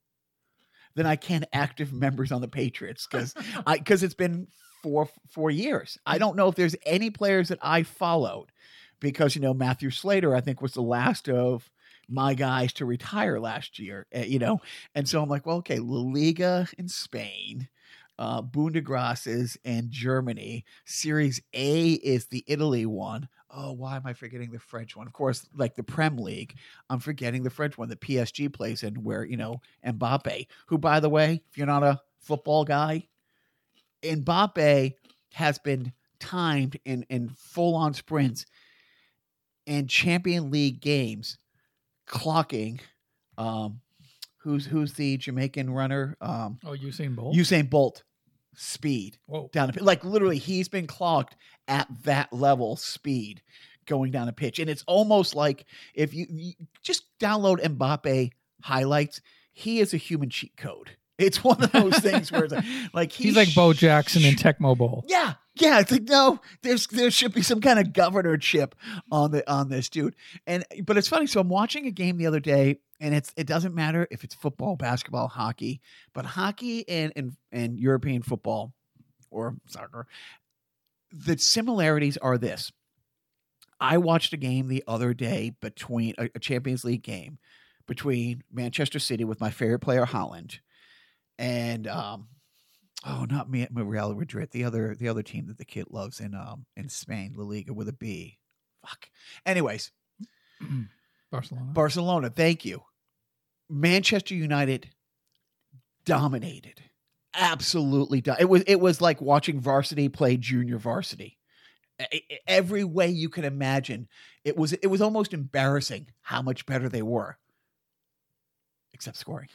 than I can active members on the Patriots because I because it's been four four years. I don't know if there's any players that I followed because, you know, Matthew Slater, I think, was the last of my guys to retire last year, uh, you know? And so I'm like, well, okay, La Liga in Spain, uh, Bundesliga in Germany, Series A is the Italy one. Oh, why am I forgetting the French one? Of course, like the Prem League, I'm forgetting the French one that P S G plays in where, you know, Mbappe, who, by the way, if you're not a football guy, Mbappe has been timed in, in full-on sprints and Champion League games, clocking um, who's who's the Jamaican runner? Um, Oh, Usain Bolt. Usain Bolt speed Whoa. down the pitch. Like literally, he's been clocked at that level speed going down a pitch, and it's almost like if you, you just download Mbappe highlights, he is a human cheat code. It's one of those things where it's like, like He's like Bo Jackson in Tecmo Bowl. Yeah, yeah. It's like no, there's there should be some kind of governorship on the on this dude. And but it's funny. So I'm watching a game the other day, and it's it doesn't matter if it's football, basketball, hockey, but hockey and and, and European football or soccer, the similarities are this. I watched a game the other day between a, a Champions League game between Manchester City with my favorite player Haaland and um. Oh, not me, Real Madrid. The other, the other team that the kid loves in um in Spain, La Liga with a B. Fuck. Anyways, Barcelona. Barcelona. Thank you. Manchester United dominated. Absolutely, do- it was it was like watching varsity play junior varsity. E- e- Every way you can imagine, it was it was almost embarrassing how much better they were. Except scoring.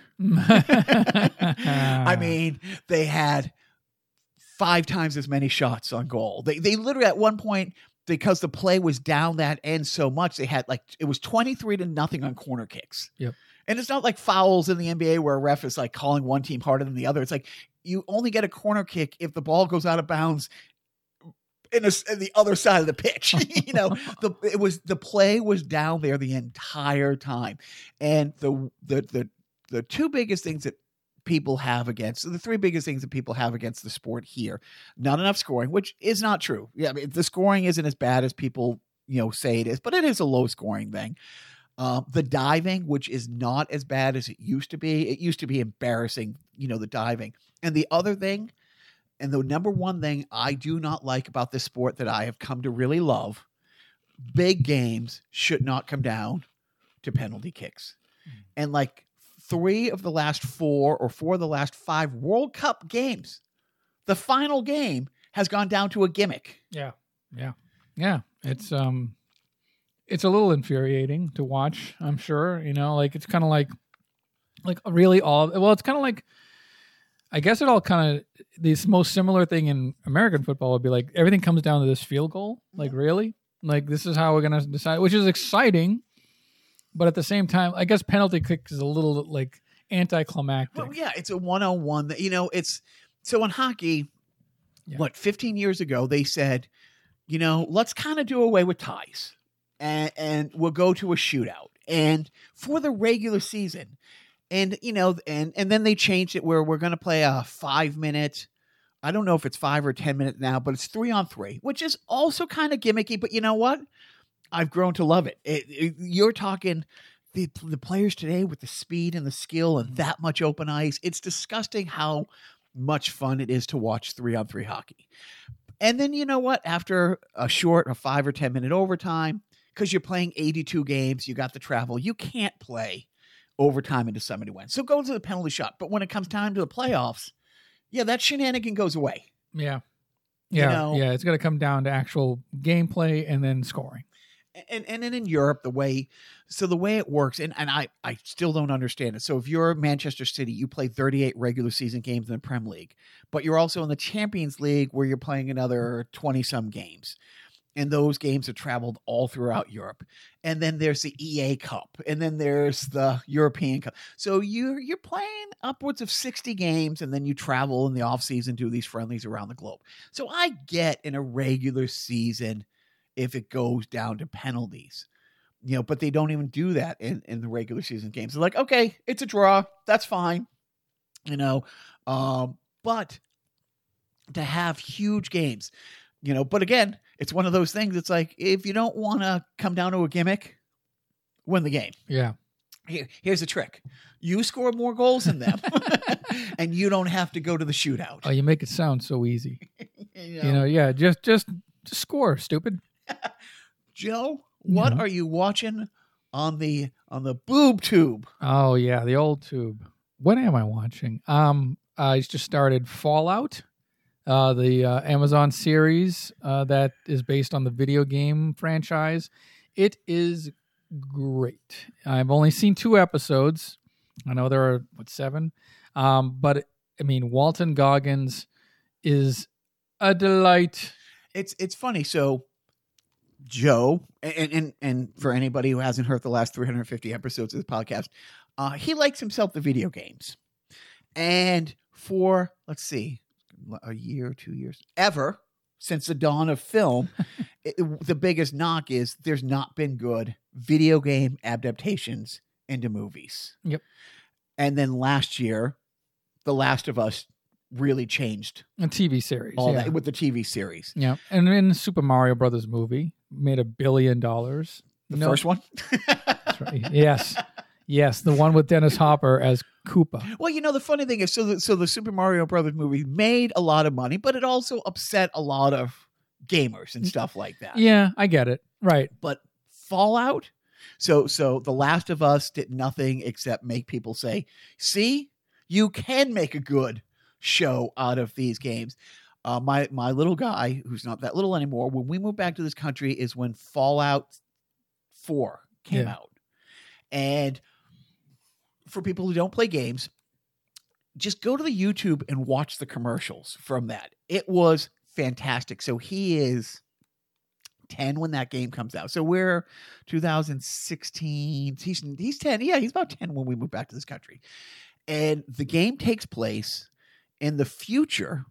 I mean, they had five times as many shots on goal. They they literally at one point, because the play was down that end so much, they had like it was twenty-three to nothing on corner kicks. Yep. And it's not like fouls in the N B A where a ref is like calling one team harder than the other. It's like you only get a corner kick if the ball goes out of bounds in, a, in the other side of the pitch. You know, the it was the play was down there the entire time, and the the the the two biggest things that people have against the three biggest things that people have against the sport here: not enough scoring, which is not true. Yeah, I mean, the scoring isn't as bad as people you know say it is, but it is a low scoring thing. Um, the diving, which is not as bad as it used to be. It used to be embarrassing, you know, the diving. And the other thing, and the number one thing I do not like about this sport that I have come to really love, big games should not come down to penalty kicks. Mm. And like three of the last four or four of the last five World Cup games, the final game has gone down to a gimmick. Yeah. Yeah. Yeah. It's, um, it's a little infuriating to watch, I'm sure, you know, like it's kind of like, like really all, well, it's kind of like, I guess it all kind of, the most similar thing in American football would be like, everything comes down to this field goal. Like, really? Like, this is how we're going to decide, which is exciting. But at the same time, I guess penalty kick is a little like anticlimactic. Well, yeah, it's a one-on-one that, you know, it's, so in hockey, yeah. what, fifteen years ago, they said, you know, let's kind of do away with ties and, and we'll go to a shootout. And for the regular season, and, you know, and, and then they changed it where we're going to play a five minute, I don't know if it's five or ten minutes now, but it's three on three, which is also kind of gimmicky. But you know what? I've grown to love it. it, it you're talking the, the players today with the speed and the skill and that much open ice. It's disgusting how much fun it is to watch three on three hockey. And then, you know what? After a short, a five or ten minute overtime, because you're playing eighty-two games, you got the travel, you can't play overtime into somebody wins. So go to the penalty shot. But when it comes time to the playoffs, yeah, that shenanigan goes away. Yeah. Yeah. You know? Yeah. It's going to come down to actual gameplay and then scoring. And and then in Europe, the way, so the way it works, and, and I, I still don't understand it. So if you're Manchester City, you play thirty-eight regular season games in the Prem League, but you're also in the Champions League where you're playing another twenty-some games. And those games are traveled all throughout Europe. And then there's the E A Cup. And then there's the European Cup. So you're, you're playing upwards of sixty games, and then you travel in the offseason, do these friendlies around the globe. So I get in a regular season if it goes down to penalties, you know, but they don't even do that in, in the regular season games. They're like, okay, it's a draw. That's fine. You know, um, but to have huge games, you know, but again, it's one of those things. It's like, if you don't want to come down to a gimmick, win the game. Yeah. Here, here's the trick. You score more goals than them, and you don't have to go to the shootout. Oh, you make it sound so easy. you, know? You know, yeah, just, just just score, stupid. Joe, what Yeah. are you watching on the on the boob tube? Oh yeah, the old tube. What am I watching? Um, I just started Fallout, uh, the uh, Amazon series uh, that is based on the video game franchise. It is great. I've only seen two episodes. I know there are what seven, um, but I mean Walton Goggins is a delight. It's it's funny. So Joe, and and and for anybody who hasn't heard the last three hundred fifty episodes of this podcast, uh, he likes himself the video games, and for let's see, a year, two years, ever since the dawn of film, it, the biggest knock is there's not been good video game adaptations into movies. Yep. And then last year, The Last of Us really changed A T V series. all yeah. that with the T V series. Yeah, and in the Super Mario Brothers movie, made a billion dollars. The No- first one. That's right. Yes, yes, the one with Dennis Hopper as Koopa. Well, you know, the funny thing is, so the, so the Super Mario Brothers movie made a lot of money, but it also upset a lot of gamers and stuff like that. Yeah, I get it. Right. But Fallout, so so The Last of Us did nothing except make people say, "See, you can make a good show out of these games." Uh, my my little guy, who's not that little anymore, when we moved back to this country, is when Fallout Four came Yeah. out, and for people who don't play games, just go to the YouTube and watch the commercials from that. It was fantastic. So he is ten when that game comes out. So we're two thousand sixteen. He's he's ten. Yeah, he's about ten when we moved back to this country. And the game takes place in the future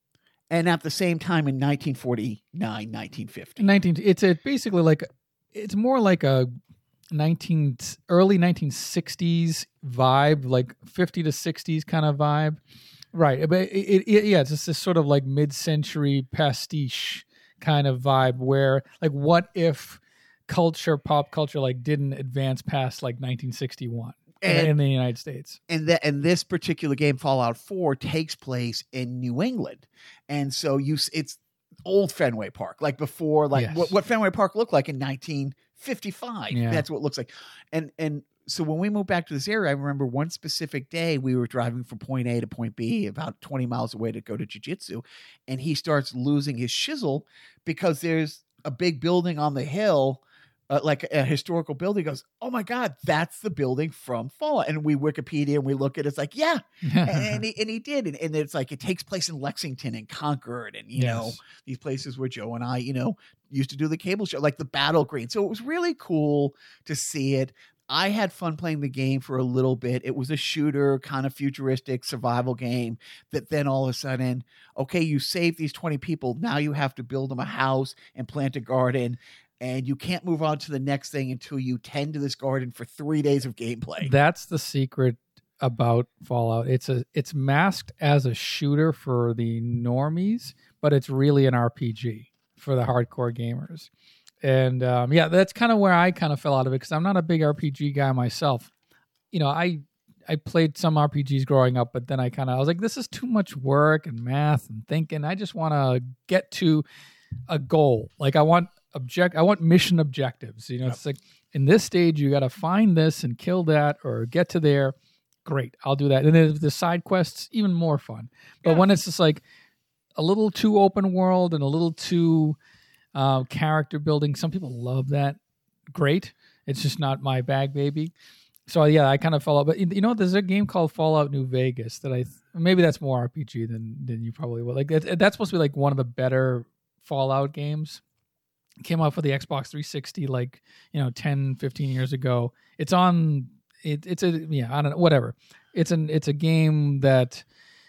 and at the same time in nineteen forty-nine, nineteen fifty. nineteen. It's a basically like it's more like a nineteen early nineteen sixties vibe, like fifty to sixties kind of vibe. Right, but it, it, it yeah, it's just this sort of like mid-century pastiche kind of vibe where like what if culture, pop culture, like didn't advance past like nineteen sixty-one And- in the United States. And that and this particular game, Fallout Four, takes place in New England, and so you s- it's old Fenway Park, like before, like Yes. what, what Fenway Park looked like in nineteen fifty-five. Yeah. That's what it looks like, and and so when we moved back to this area, I remember one specific day we were driving from point A to point B, about twenty miles away to go to jiu-jitsu, and he starts losing his shizzle because there's a big building on the hill. Uh, like a historical building. He goes, "Oh my God, that's the building from Fallout." And we Wikipedia and we look at it, it's like, yeah. and, and, he, and he did. And, and it's like, it takes place in Lexington and Concord and, you Yes. know, these places where Joe and I, you know, used to do the cable show, like the Battle Green. So it was really cool to see it. I had fun playing the game for a little bit. It was a shooter, kind of futuristic survival game that then all of a sudden, okay, you saved these twenty people. Now you have to build them a house and plant a garden. And you can't move on to the next thing until you tend to this garden for three days of gameplay. That's the secret about Fallout. It's a it's masked as a shooter for the normies, but it's really an R P G for the hardcore gamers. And um, yeah, that's kind of where I kind of fell out of it because I'm not a big R P G guy myself. You know, I I played some R P Gs growing up, but then I kind of I was like, this is too much work and math and thinking. I just want to get to a goal. Like I want object I want mission objectives. You know, Yep. it's like in this stage you got to find this and kill that or get to there. Great, I'll do that. And then the side quests even more fun. But Yeah. when it's just like a little too open world and a little too uh, character building, some people love that. Great. It's just not my bag, baby. So yeah, I kind of fell out. But you know, there's a game called Fallout New Vegas that I maybe that's more R P G than than you probably will. Like that, that's supposed to be like one of the better Fallout games. It came out for the Xbox three sixty like, you know, ten, fifteen years ago. It's on it, it's a yeah, I don't know, whatever. It's an it's a game that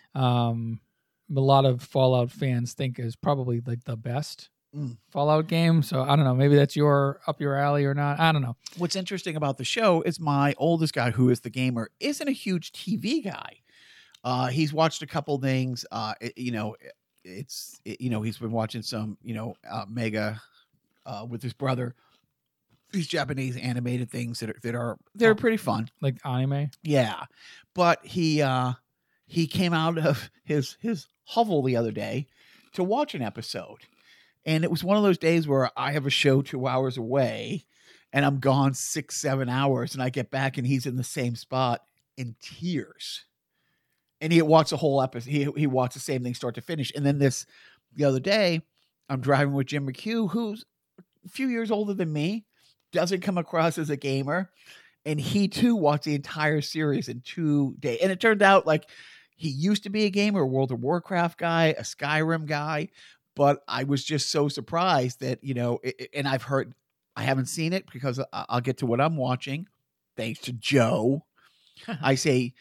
um a lot of Fallout fans think is probably like the best Mm. Fallout game. So I don't know, maybe that's your up your alley or not. I don't know. What's interesting about the show is my oldest guy, who is the gamer, isn't a huge T V guy. Uh, he's watched a couple things. Uh, it- you know, it's it, you know he's been watching some you know uh, Mega uh, with his brother. These Japanese animated things that are that are they're pretty fun, like anime. Yeah, but he uh, he came out of his his hovel the other day to watch an episode, and it was one of those days where I have a show two hours away, and I'm gone six seven hours, and I get back and he's in the same spot in tears, and he watched the whole episode. He he watched the same thing start to finish, and then this the other day, I'm driving with Jim McHugh, who's a few years older than me. Doesn't come across as a gamer, and he too watched the entire series in two days. And it turned out like he used to be a gamer, a World of Warcraft guy, a Skyrim guy, but I was just so surprised that, you know, it, and I've heard, I haven't seen it because I'll get to what I'm watching. Thanks to Joe. I say,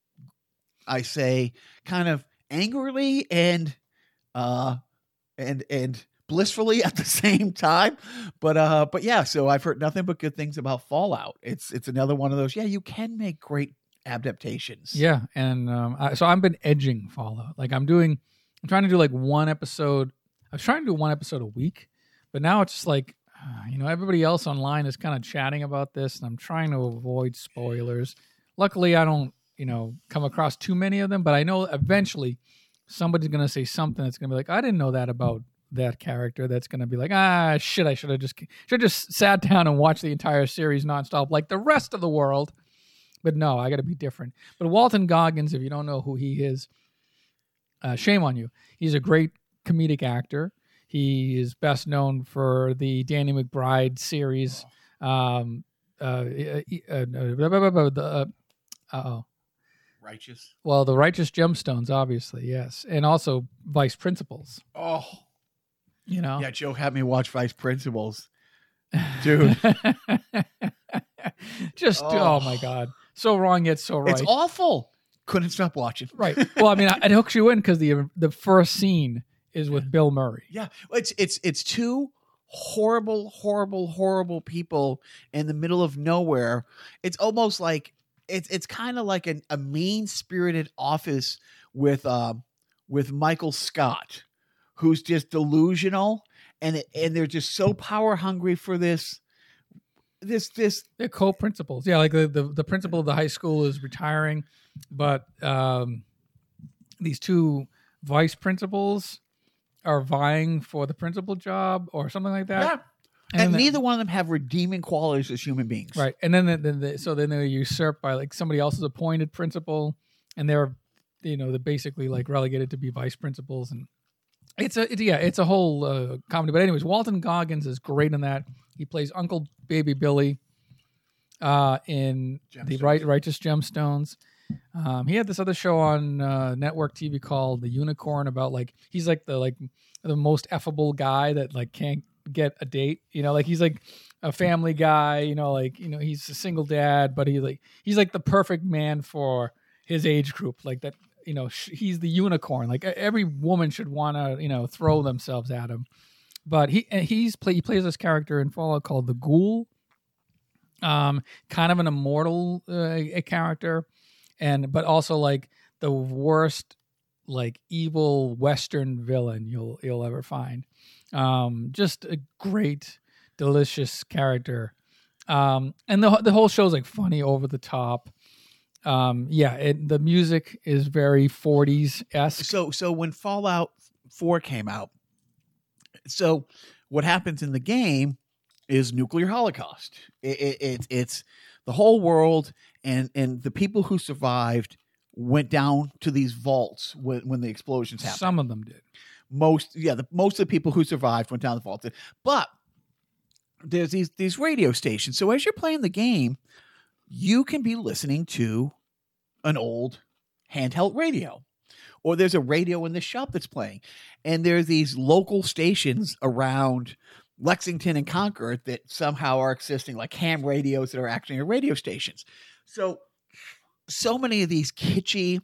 I say kind of angrily and, uh, and, and, blissfully at the same time, but uh but yeah, so I've heard nothing but good things about Fallout. It's it's another one of those, yeah, you can make great adaptations. Yeah, and um I, so I've been edging Fallout. Like I'm doing I'm trying to do like one episode. I was trying to do one episode a week, but now it's just like uh, you know, everybody else online is kind of chatting about this, and I'm trying to avoid spoilers. Luckily, I don't, you know, come across too many of them, but I know eventually somebody's going to say something that's going to be like, I didn't know that about that character. That's going to be like, ah, shit, I should have just should have just sat down and watched the entire series nonstop like the rest of the world. But no, I got to be different. But Walton Goggins, if you don't know who he is, uh, shame on you. He's a great comedic actor. He is best known for the Danny McBride series. Um, uh, uh, uh, oh. Righteous. Well, the Righteous Gemstones, obviously, yes. And also Vice Principals. Oh. You know? Yeah, Joe had me watch Vice Principals. Dude. Just, oh. oh my God. So wrong yet so right. It's awful. Couldn't stop watching. Right. Well, I mean, it hooks you in because the the first scene is with Bill Murray. Yeah. It's it's it's two horrible, horrible, horrible people in the middle of nowhere. It's almost like it's it's kind of like an, a mean-spirited office with uh, with Michael Scott, who's just delusional, and and they're just so power hungry for this. This this they're co-principals. Yeah, like the, the the principal of the high school is retiring, but um, these two vice principals are vying for the principal job or something like that. Yeah. And, and neither the, one of them have redeeming qualities as human beings. Right. And then, the, the, the, so then they're usurped by like somebody else's appointed principal, and they're, you know, they're basically like relegated to be vice principals. And it's a, it, yeah, it's a whole uh, comedy. But anyways, Walton Goggins is great in that. He plays Uncle Baby Billy uh, in Gemstones. the right, Righteous Gemstones. Um, he had this other show on uh, network T V called The Unicorn about like, he's like the, like the most effable guy that like can't get a date, you know, like he's like a family guy, you know, like, you know, he's a single dad, but he like, he's like the perfect man for his age group. Like that, you know, sh- he's the unicorn. Like every woman should want to, you know, throw themselves at him. But he, and he's play, he plays this character in Fallout called the Ghoul, um, kind of an immortal uh, a character. And, but also like the worst, like evil Western villain you'll, you'll ever find. Um, just a great, delicious character. Um, and the the whole show's like funny, over the top. Um, yeah, it, the music is very forties-esque. So, so when Fallout four came out, so what happens in the game is nuclear holocaust. It, it, it, it's the whole world, and, and the people who survived went down to these vaults when, when the explosions happened. Some of them did. Most, yeah, the, most of the people who survived went down the vault. But there's these these radio stations. So as you're playing the game, you can be listening to an old handheld radio, or there's a radio in the shop that's playing, and there's these local stations around Lexington and Concord that somehow are existing, like ham radios that are actually radio stations. So, so many of these kitschy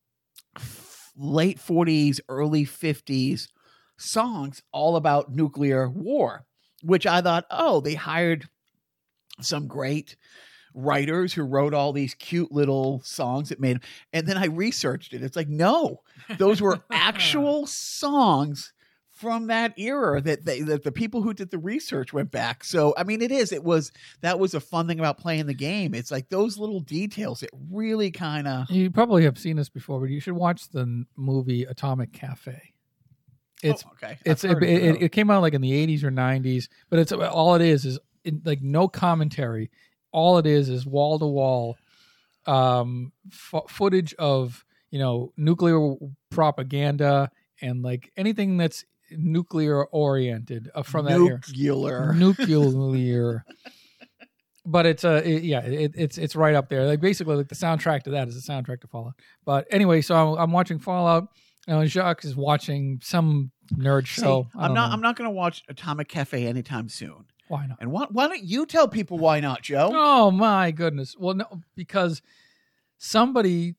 late forties, early fifties songs all about nuclear war, which I thought, oh, they hired some great writers who wrote all these cute little songs that made, and then I researched it. It's like, no, those were actual songs from that era that they, that the people who did the research went back. So, I mean, it is, it was, that was a fun thing about playing the game. It's like those little details that really kind of. You probably have seen this before, but you should watch the movie Atomic Cafe. It's oh, okay. It's it, it, it, it came out like in the eighties or nineties, but it's all it is is it, like no commentary. All it is is wall to wall um f- footage of, you know, nuclear propaganda and like anything that's nuclear oriented uh, from that era. Nuclear. Nuclear. But it's a uh, it, yeah, it, it's it's right up there. Like basically, like the soundtrack to that is the soundtrack to Fallout. But anyway, so I'm, I'm watching Fallout. You know, Jacques is watching some nerd show. See, I I'm don't not. know. I'm not going to watch Atomic Cafe anytime soon. Why not? And why, why don't you tell people why not, Joe? Oh my goodness! Well, no, because somebody,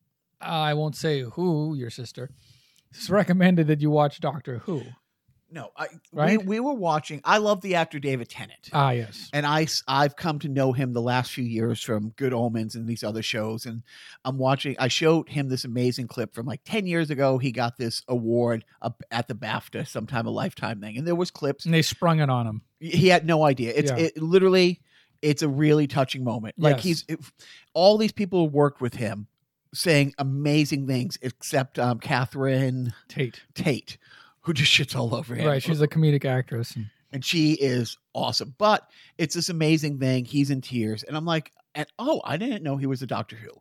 I won't say who, your sister, has recommended that you watch Doctor Who. No, I, Right? we, we were watching. I love the actor David Tennant. Ah, yes. And I, I've come to know him the last few years from Good Omens and these other shows. And I'm watching, I showed him this amazing clip from like ten years ago. He got this award up at the BAFTA, sometime a lifetime thing. And there was clips. And they sprung it on him. He had no idea. It's Yeah. it literally, it's a really touching moment. Like Yes. he's, it, all these people who worked with him saying amazing things, except um, Catherine Tate. Tate, who just shits all over him. Right. She's a comedic actress. And And she is awesome. But it's this amazing thing. He's in tears. And I'm like, and oh, I didn't know he was a Doctor Who.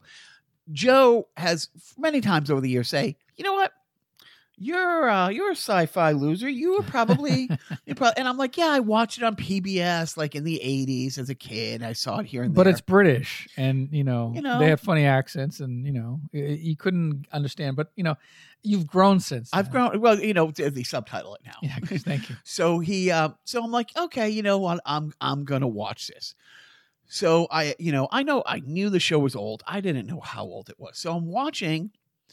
Joe has many times over the years say, you know what? You're uh, you're a sci-fi loser. You were probably, you probably, and I'm like, yeah, I watched it on P B S like in the eighties as a kid. I saw it here and but there. it's British, and you know, You know. they have funny accents, and you know, y- you couldn't understand. But you know, you've grown since. I've then. grown. Well, you know, they subtitle it now. Yeah. Thank you. So he, uh, so I'm like, okay, you know what? I'm, I'm gonna watch this. So I, you know, I know I knew the show was old. I didn't know how old it was. So I'm watching,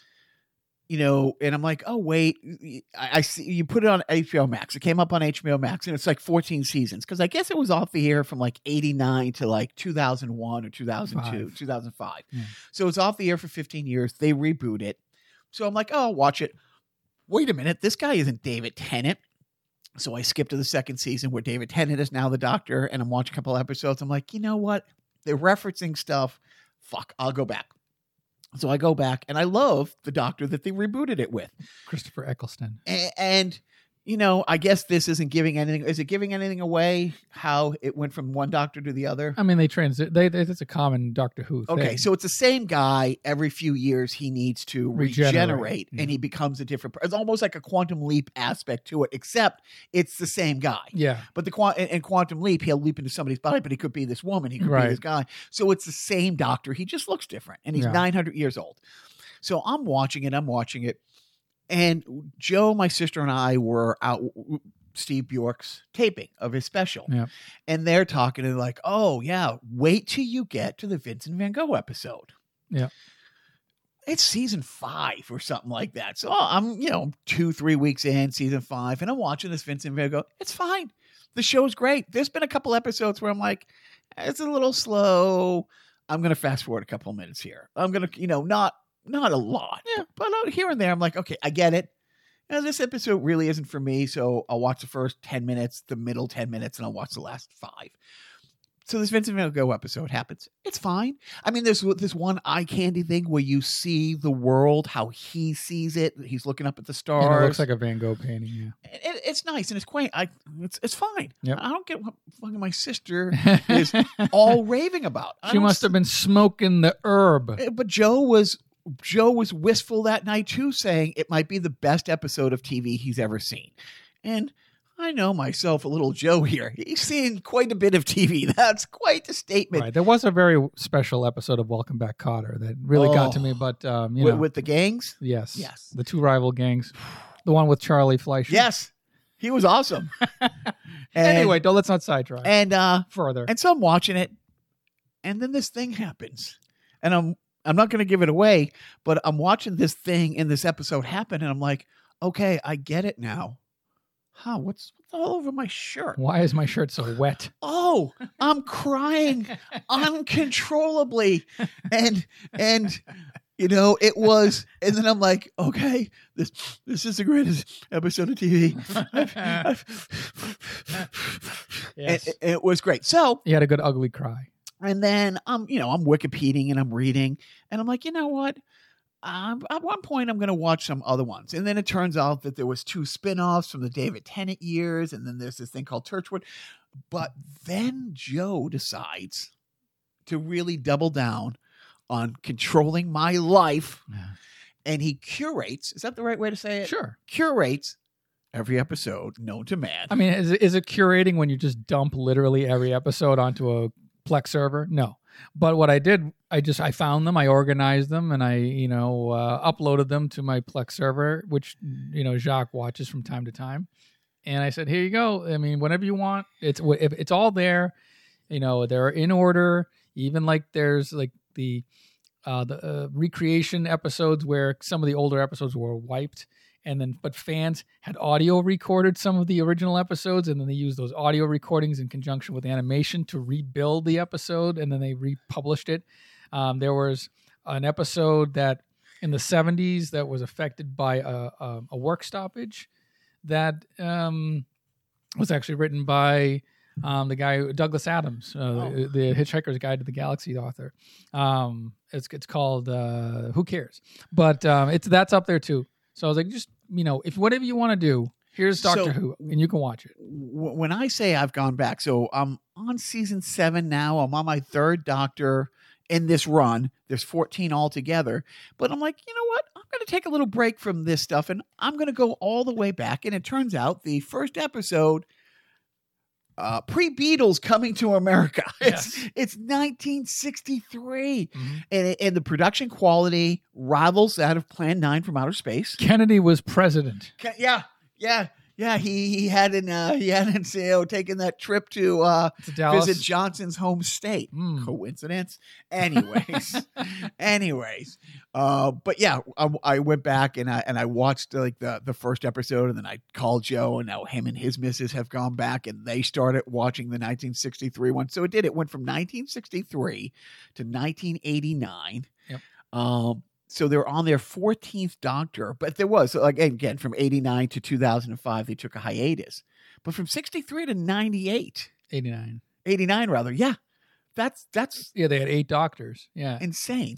you know, and I'm like, oh wait, I, I see you put it on H B O Max. It came up on H B O Max, and it's like fourteen seasons because I guess it was off the air from like eighty-nine to like two thousand one or two thousand two, Five. two thousand five. Yeah. So it's off the air for fifteen years. They reboot it. So I'm like, oh, I'll watch it. Wait a minute, this guy isn't David Tennant. So I skip to the second season where David Tennant is now the Doctor, and I'm watching a couple episodes. I'm like, you know what? They're referencing stuff. Fuck, I'll go back. So I go back, and I love the Doctor that they rebooted it with. Christopher Eccleston. And, and you know, I guess this isn't giving anything. Is it giving anything away how it went from one Doctor to the other? I mean, they transit. They, they it's a common Doctor Who thing. Okay, so it's the same guy. Every few years, he needs to Regenerate, regenerate, yeah. and he becomes a different. It's almost like a Quantum Leap aspect to it, except it's the same guy. yeah, But the quant in Quantum Leap, he'll leap into somebody's body, but he could be this woman. He could Right. be this guy. So it's the same Doctor. He just looks different, and he's Yeah. nine hundred years old. So I'm watching it. I'm watching it, and Joe, my sister, and I were out. Steve Bjork's taping of his special, Yeah. and they're talking and like, "Oh yeah, wait till you get to the Vincent Van Gogh episode." Yeah. It's season five or something like that. So I'm, you know, two, three weeks in season five, and I'm watching this Vincent Van Gogh. It's fine. The show's great. There's been a couple episodes where I'm like, it's a little slow. I'm going to fast forward a couple of minutes here. I'm going to, you know, not not a lot, yeah, but here and there, I'm like, okay, I get it. Now, this episode really isn't for me, so I'll watch the first ten minutes, the middle ten minutes, and I'll watch the last five. So this Vincent Van Gogh episode happens. It's fine. I mean, there's this one eye candy thing where you see the world, how he sees it. He's looking up at the stars. And it looks like a Van Gogh painting. Yeah. It, it's nice and it's quaint. I, it's it's fine. Yep. I don't get what fucking my sister is all raving about. I She don't must have been smoking the herb. s- But Joe was Joe was wistful that night too, saying it might be the best episode of T V he's ever seen. And I know myself, a little Joe here. He's seen quite a bit of T V. That's quite a statement. Right. There was a very special episode of Welcome Back, Kotter that really got to Oh. me. But um, you with, know, with the gangs. yes, Yes. the two rival gangs, the one with Charlie Fleischer. Yes, he was awesome. And- Anyway, don't let's not sidetrack and uh, further. and so I'm watching it, and then this thing happens, and I'm I'm not going to give it away, but I'm watching this thing in this episode happen, and I'm like, okay, I get it now. huh, what's, what's all over my shirt? Why is my shirt so wet? Oh, I'm crying uncontrollably. And, and, you know, it was, and then I'm like, okay, this this is the greatest episode of T V. I've, I've, Yes. it, it was great. So, You had a good ugly cry. and then I'm, you know, I'm Wikipediaing and I'm reading, and I'm like, you know what? Um, at one point, I'm going to watch some other ones. And then it turns out that there was two spinoffs from the David Tennant years, and then there's this thing called Torchwood. But then Joe decides to really double down on controlling my life, Yeah. and he curates. Is that the right way to say it? Sure. Curates every episode known to man. I mean, is it, is it curating when you just dump literally every episode onto a Plex server? No. But what I did, I just I found them, I organized them, and I you know uh, uploaded them to my Plex server, which you know Jacques watches from time to time. And I said, here you go. I mean, whatever you want, it's if it's all there. You know, they're in order. Even like there's like the uh, the uh, recreation episodes where some of the older episodes were wiped. And then, but fans had audio recorded some of the original episodes, and then they used those audio recordings in conjunction with animation to rebuild the episode, and then they republished it. Um, there was an episode that in the seventies that was affected by a, a, a work stoppage that um, was actually written by um, the guy Douglas Adams, uh, Oh. the, the Hitchhiker's Guide to the Galaxy author. Um, it's it's called uh, Who Cares? But um, it's that's up there too. So I was like, just, you know, if whatever you want to do, here's Doctor So- Who, and you can watch it. W- when I say I've gone back, so I'm on season seven now. I'm on my third Doctor in this run. There's fourteen altogether. But I'm like, you know what? I'm going to take a little break from this stuff, and I'm going to go all the way back. And it turns out the first episode, uh, pre-Beatles coming to America. It's, it's nineteen sixty-three. And, it- and the production quality rivals that of Plan nine from Outer Space. Kennedy was president. Ca- Yeah, yeah, yeah. He he hadn't uh, he hadn't you know taken that trip to uh, To Dallas. visit Johnson's home state. Mm. Coincidence? Anyways, anyways. Uh, but yeah, I, I went back and I and I watched like the the first episode, and then I called Joe, and now him and his missus have gone back, and they started watching the nineteen sixty-three one. So it did. It went from nineteen sixty-three to nineteen eighty-nine. Yep. Um. So they're on their fourteenth Doctor, but there was, so again, again, from eighty-nine to two thousand five, they took a hiatus. But from sixty-three to ninety-eight, eighty-nine. eighty-nine rather, yeah, that's that's Yeah, they had eight doctors. Yeah. insane.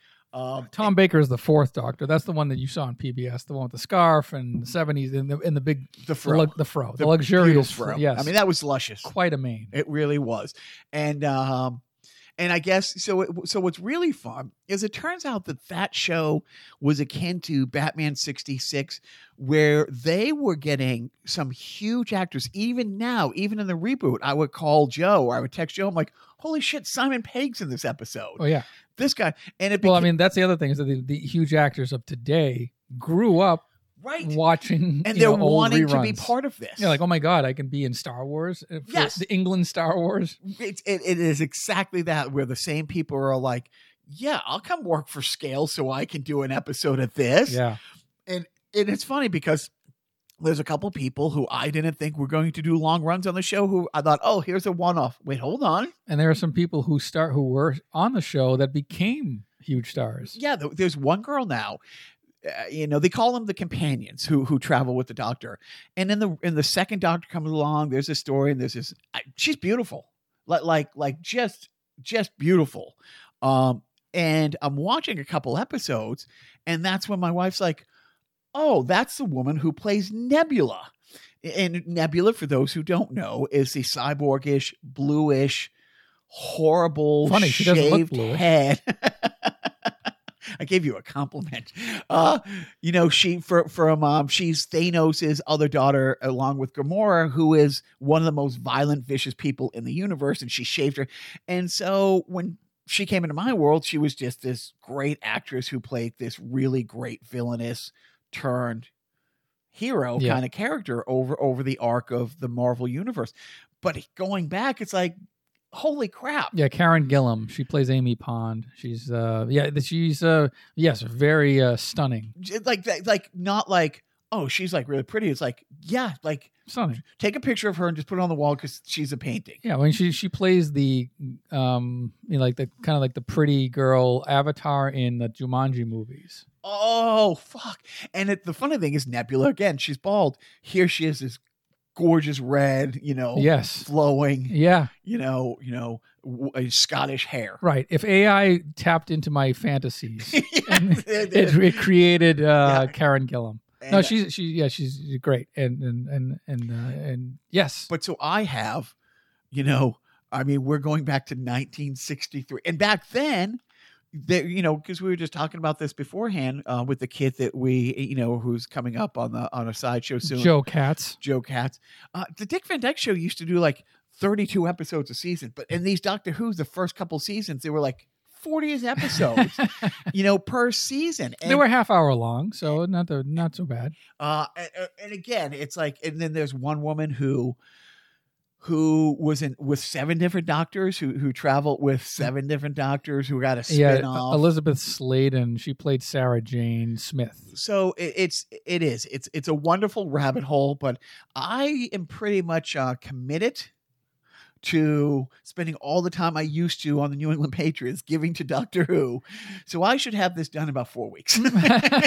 Um, Tom Baker is the fourth Doctor. That's the one that you saw on P B S, the one with the scarf and the seventies and the, and the big, the the, fro, lug- the fro, the, The luxurious beautiful fro. fro. Yes. I mean, that was luscious. quite a mane. It really was. And um and I guess so it, so what's really fun is it turns out that that show was akin to Batman sixty-six, where they were getting some huge actors. Even now, even in the reboot, I would call Joe or I would text Joe. I'm like, holy shit, Simon Pegg's in this episode. Oh, yeah. This guy. And it Well, I became- mean, that's the other thing is that the, the huge actors of today grew up right. watching And you they're know, old wanting to be reruns. part of this. Yeah, like, oh my God, I can be in Star Wars. uh, for Yes. The England Star Wars. It's, it, it is exactly that, where the same people are like, yeah, I'll come work for Scale so I can do an episode of this. Yeah. And and it's funny because there's a couple people who I didn't think were going to do long runs on the show who I thought, oh, here's a one-off. Wait, hold on. And there are some people who start who were on the show that became huge stars. Yeah, th- there's one girl now. Uh, you know, they call them the companions who who travel with the Doctor. And in the in the second Doctor comes along, there's a story, and there's this. I, she's beautiful, like like like just just beautiful. Um, and I'm watching a couple episodes, and that's when my wife's like, "Oh, that's the woman who plays Nebula." And Nebula, for those who don't know, is the cyborgish, bluish, horrible, Funny, she doesn't look shaved bluish. head. I gave you a compliment. Uh, you know, she for from um, she's Thanos' other daughter, along with Gamora, who is one of the most violent, vicious people in the universe, and she shaved her. And so when she came into my world, she was just this great actress who played this really great villainous turned hero Yeah. kind of character over over the arc of the Marvel universe. But going back, it's like, holy crap. Yeah, Karen Gillan. She plays Amy Pond. She's uh yeah, she's uh yes, very uh stunning. J- like that, like not like, oh, she's like really pretty. It's like, yeah, like Stunning. take a picture of her and just put it on the wall because she's a painting. Yeah, when she she plays the um you know, like the kind of like the pretty girl avatar in the Jumanji movies. Oh, fuck. And it, the funny thing is Nebula, again, she's bald. Here she is, this gorgeous red, you know, Yes. flowing, Yeah. you know, you know, w- a Scottish hair. Right. If A I tapped into my fantasies, and it, it, it created uh, Yeah. Karen Gillan. And, No, uh, she's she yeah she's great and and and and uh, and yes. But so I have, you know, I mean, we're going back to nineteen sixty-three. And back then, there, you know, because we were just talking about this beforehand uh, with the kid that we, you know, who's coming up on the on a sideshow soon, Joe Katz. Joe Katz. Uh, the Dick Van Dyke Show used to do like thirty-two episodes a season, but in these Doctor Who's, the first couple seasons, they were like forty episodes, you know, per season. And, They were half hour long, so not the not so bad. uh, and, and again, it's like, and then there's one woman who. Who was in with seven different doctors who who traveled with seven different doctors who got a spin Yeah, off. Elizabeth Sladen. She played Sarah Jane Smith. So it, it's it is it's it's a wonderful rabbit hole, but I am pretty much uh, committed to spending all the time I used to on the New England Patriots giving to Doctor Who. So I should have this done in about four weeks. You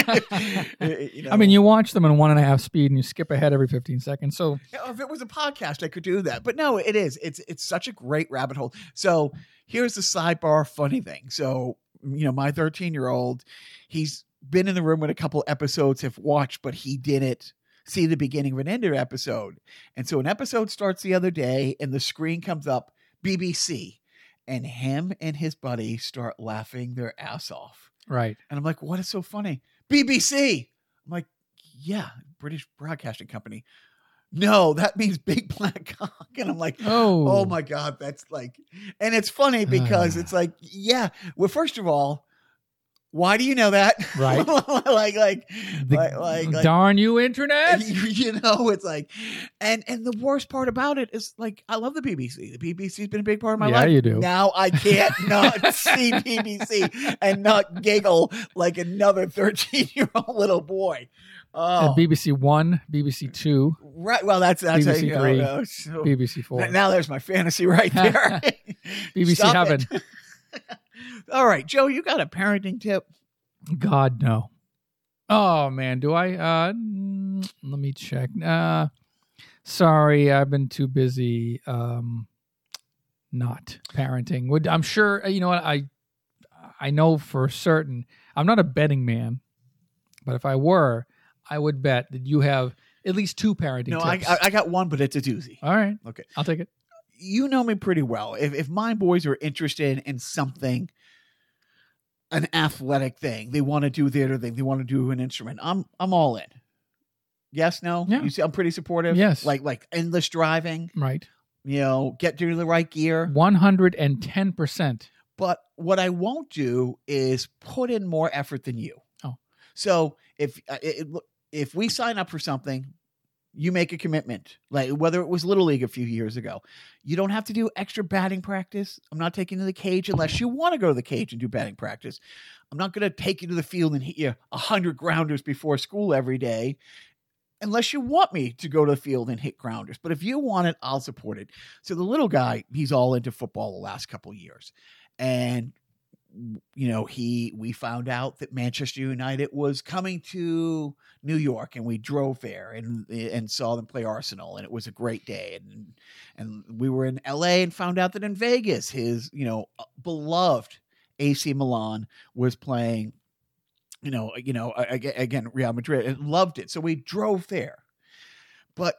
know? I mean, you watch them in one and a half speed, and you skip ahead every fifteen seconds. So You know, if it was a podcast, I could do that. But no, it is. It's it's such a great rabbit hole. So here's the sidebar funny thing. So, you know, my thirteen-year-old, he's been in the room when a couple episodes have watched, but he didn't see the beginning of an ender episode. And so an episode starts the other day and the screen comes up, B B C. And him and his buddy start laughing their ass off. right. And I'm like, what is so funny? B B C. I'm like, yeah, British Broadcasting Company. No, that means big black cock. And I'm like, Oh, oh my God, that's like, and it's funny because it's like, yeah, well, first of all, why do you know that? Right. like, like, The- like, like, like, darn you, internet! you, you know, it's like, and and the worst part about it is like, I love the B B C. The B B C's been a big part of my Yeah, life. you do. Now I can't not see B B C and not giggle like another thirteen-year-old little boy. Oh, And B B C One, B B C Two, right. Well, that's that's B B C how you Three, know, so- B B C Four, now there's my fantasy right there. B B C Stop Heaven. it. All right, Joe, you got a parenting tip? God no. Oh man, do I? Uh, mm, let me check. Uh, sorry, I've been too busy. Um, not parenting. Would I'm sure you know what I. I know for certain. I'm not a betting man, but if I were, I would bet that you have at least two parenting No, I, tips. I I got one, but it's a doozy. All right, Okay, I'll take it. you know me pretty well. If if my boys are interested in something, an athletic thing, they want to do theater thing, they want to do an instrument, I'm I'm all in. Yes, no. Yeah. You see, I'm pretty supportive. Yes. like like endless driving. Right, You know, get to the right gear. one hundred and ten percent. But what I won't do is put in more effort than you. Oh. So if uh, it, it- if we sign up for something, you make a commitment. Like whether it was Little League a few years ago, you don't have to do extra batting practice. I'm not taking you to the cage unless you want to go to the cage and do batting practice. I'm not going to take you to the field and hit you a hundred grounders before school every day. Unless you want me to go to the field and hit grounders. But if you want it, I'll support it. So the little guy, he's all into football the last couple of years. And, you know, he we found out that Manchester United was coming to New York, and we drove there and and saw them play Arsenal, and it was a great day. And and we were in L A and found out that in Vegas, his, you know, beloved A C Milan was playing you know, you know, again, Real Madrid, and loved it. So we drove there. But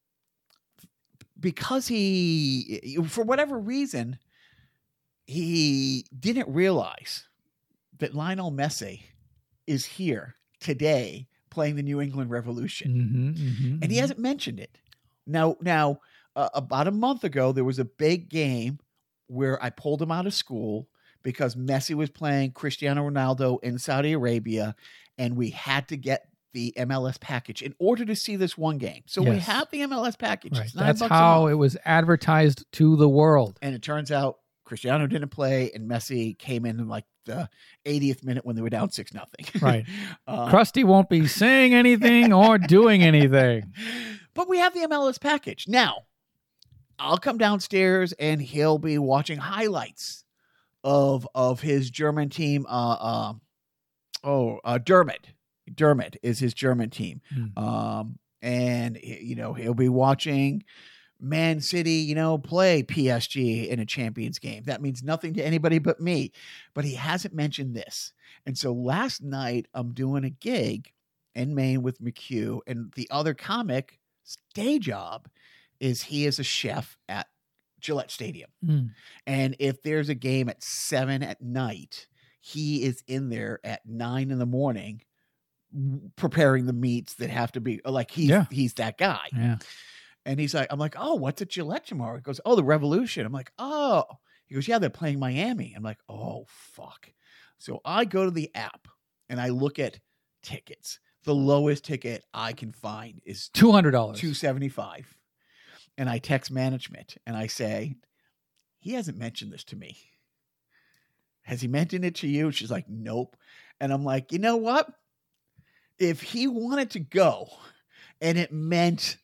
because he, for whatever reason, he didn't realize that Lionel Messi is here today playing the New England Revolution. Mm-hmm, mm-hmm, And he hasn't mentioned it. Now, now uh, about a month ago, there was a big game where I pulled him out of school because Messi was playing Cristiano Ronaldo in Saudi Arabia, and we had to get the M L S package in order to see this one game. So we Yes. have the M L S package. Right. It's nine That's bucks a how month. it was advertised to the world. And it turns out Cristiano didn't play, and Messi came in in like the eightieth minute when they were down six nothing. Right. uh, Krusty won't be saying anything or doing anything. But we have the M L S package. Now, I'll come downstairs and he'll be watching highlights of of his German team. Uh, uh, oh, uh, Dermot. Dermot is his German team. Hmm. Um, and, you know, he'll be watching Man City, you know, play P S G in a Champions game. That means nothing to anybody but me. But he hasn't mentioned this. And so last night I'm doing a gig in Maine with McHugh, and the other comic's day job is he is a chef at Gillette Stadium. Mm. And if there's a game at seven at night, he is in there at nine in the morning preparing the meats that have to be like, he's, Yeah. he's that guy. Yeah. And he's like, I'm like, oh, what's at Gillette tomorrow? He goes, oh, the Revolution. I'm like, oh. He goes, yeah, they're playing Miami. I'm like, oh, fuck. So I go to the app and I look at tickets. The lowest ticket I can find is two hundred dollars. two seventy-five. And I text management and I say, he hasn't mentioned this to me. Has he mentioned it to you? She's like, nope. And I'm like, you know what? If he wanted to go and it meant,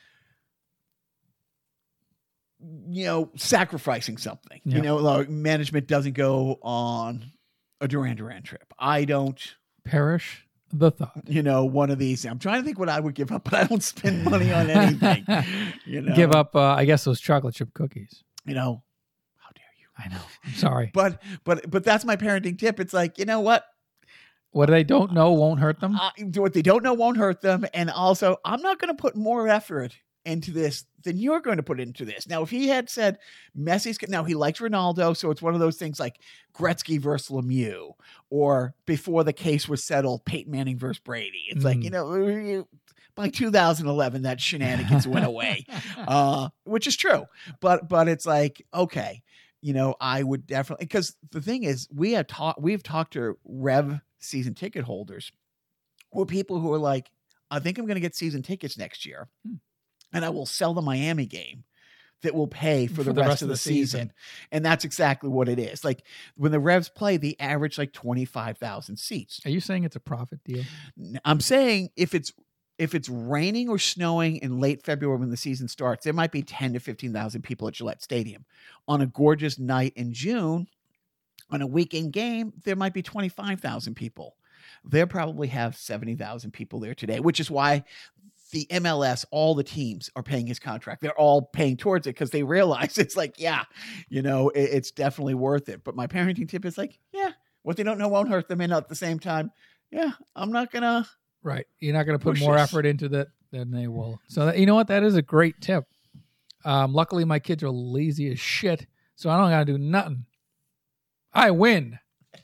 you know, sacrificing something, Yeah. you know, like management doesn't go on a Duran Duran trip. I don't, Perish the thought. you know, one of these. I'm trying to think what I would give up, but I don't spend money on anything. You know, Give up, uh, I guess, those chocolate chip cookies. You know, how dare you? I know. I'm sorry. But but but that's my parenting tip. It's like, you know what? What they don't know won't hurt them. Uh, what they don't know won't hurt them. And also, I'm not going to put more effort into this than you're going to put into this. Now, if he had said Messi's, now he likes Ronaldo, so it's one of those things like Gretzky versus Lemieux, or before the case was settled, Peyton Manning versus Brady. It's Mm. like, you know, by two thousand eleven, that shenanigans went away, uh, which is true. But but it's like, okay, you know, I would definitely, because the thing is, we have talked, we've talked to Rev season ticket holders or people who are like, I think I'm going to get season tickets next year. Hmm. And I will sell the Miami game that will pay for, for the, the rest, rest of the, the season. season. And that's exactly what it is. Like when the Revs play, they average like twenty-five thousand seats. Are you saying it's a profit deal? I'm saying if it's, if it's raining or snowing in late February when the season starts, there might be ten to fifteen thousand people at Gillette Stadium. On a gorgeous night in June, on a weekend game, there might be twenty-five thousand people. They'll probably have seventy thousand people there today, which is why the M L S, all the teams are paying his contract. They're all paying towards it because they realize it's like, yeah, you know, it, it's definitely worth it. But my parenting tip is like, yeah, what they don't know won't hurt them. And at the same time, yeah, I'm not going to. Right. You're not going to put Push more this. effort into that than they will. So that, you know what? That is a great tip. Um, luckily, my kids are lazy as shit, so I don't got to do nothing. I win.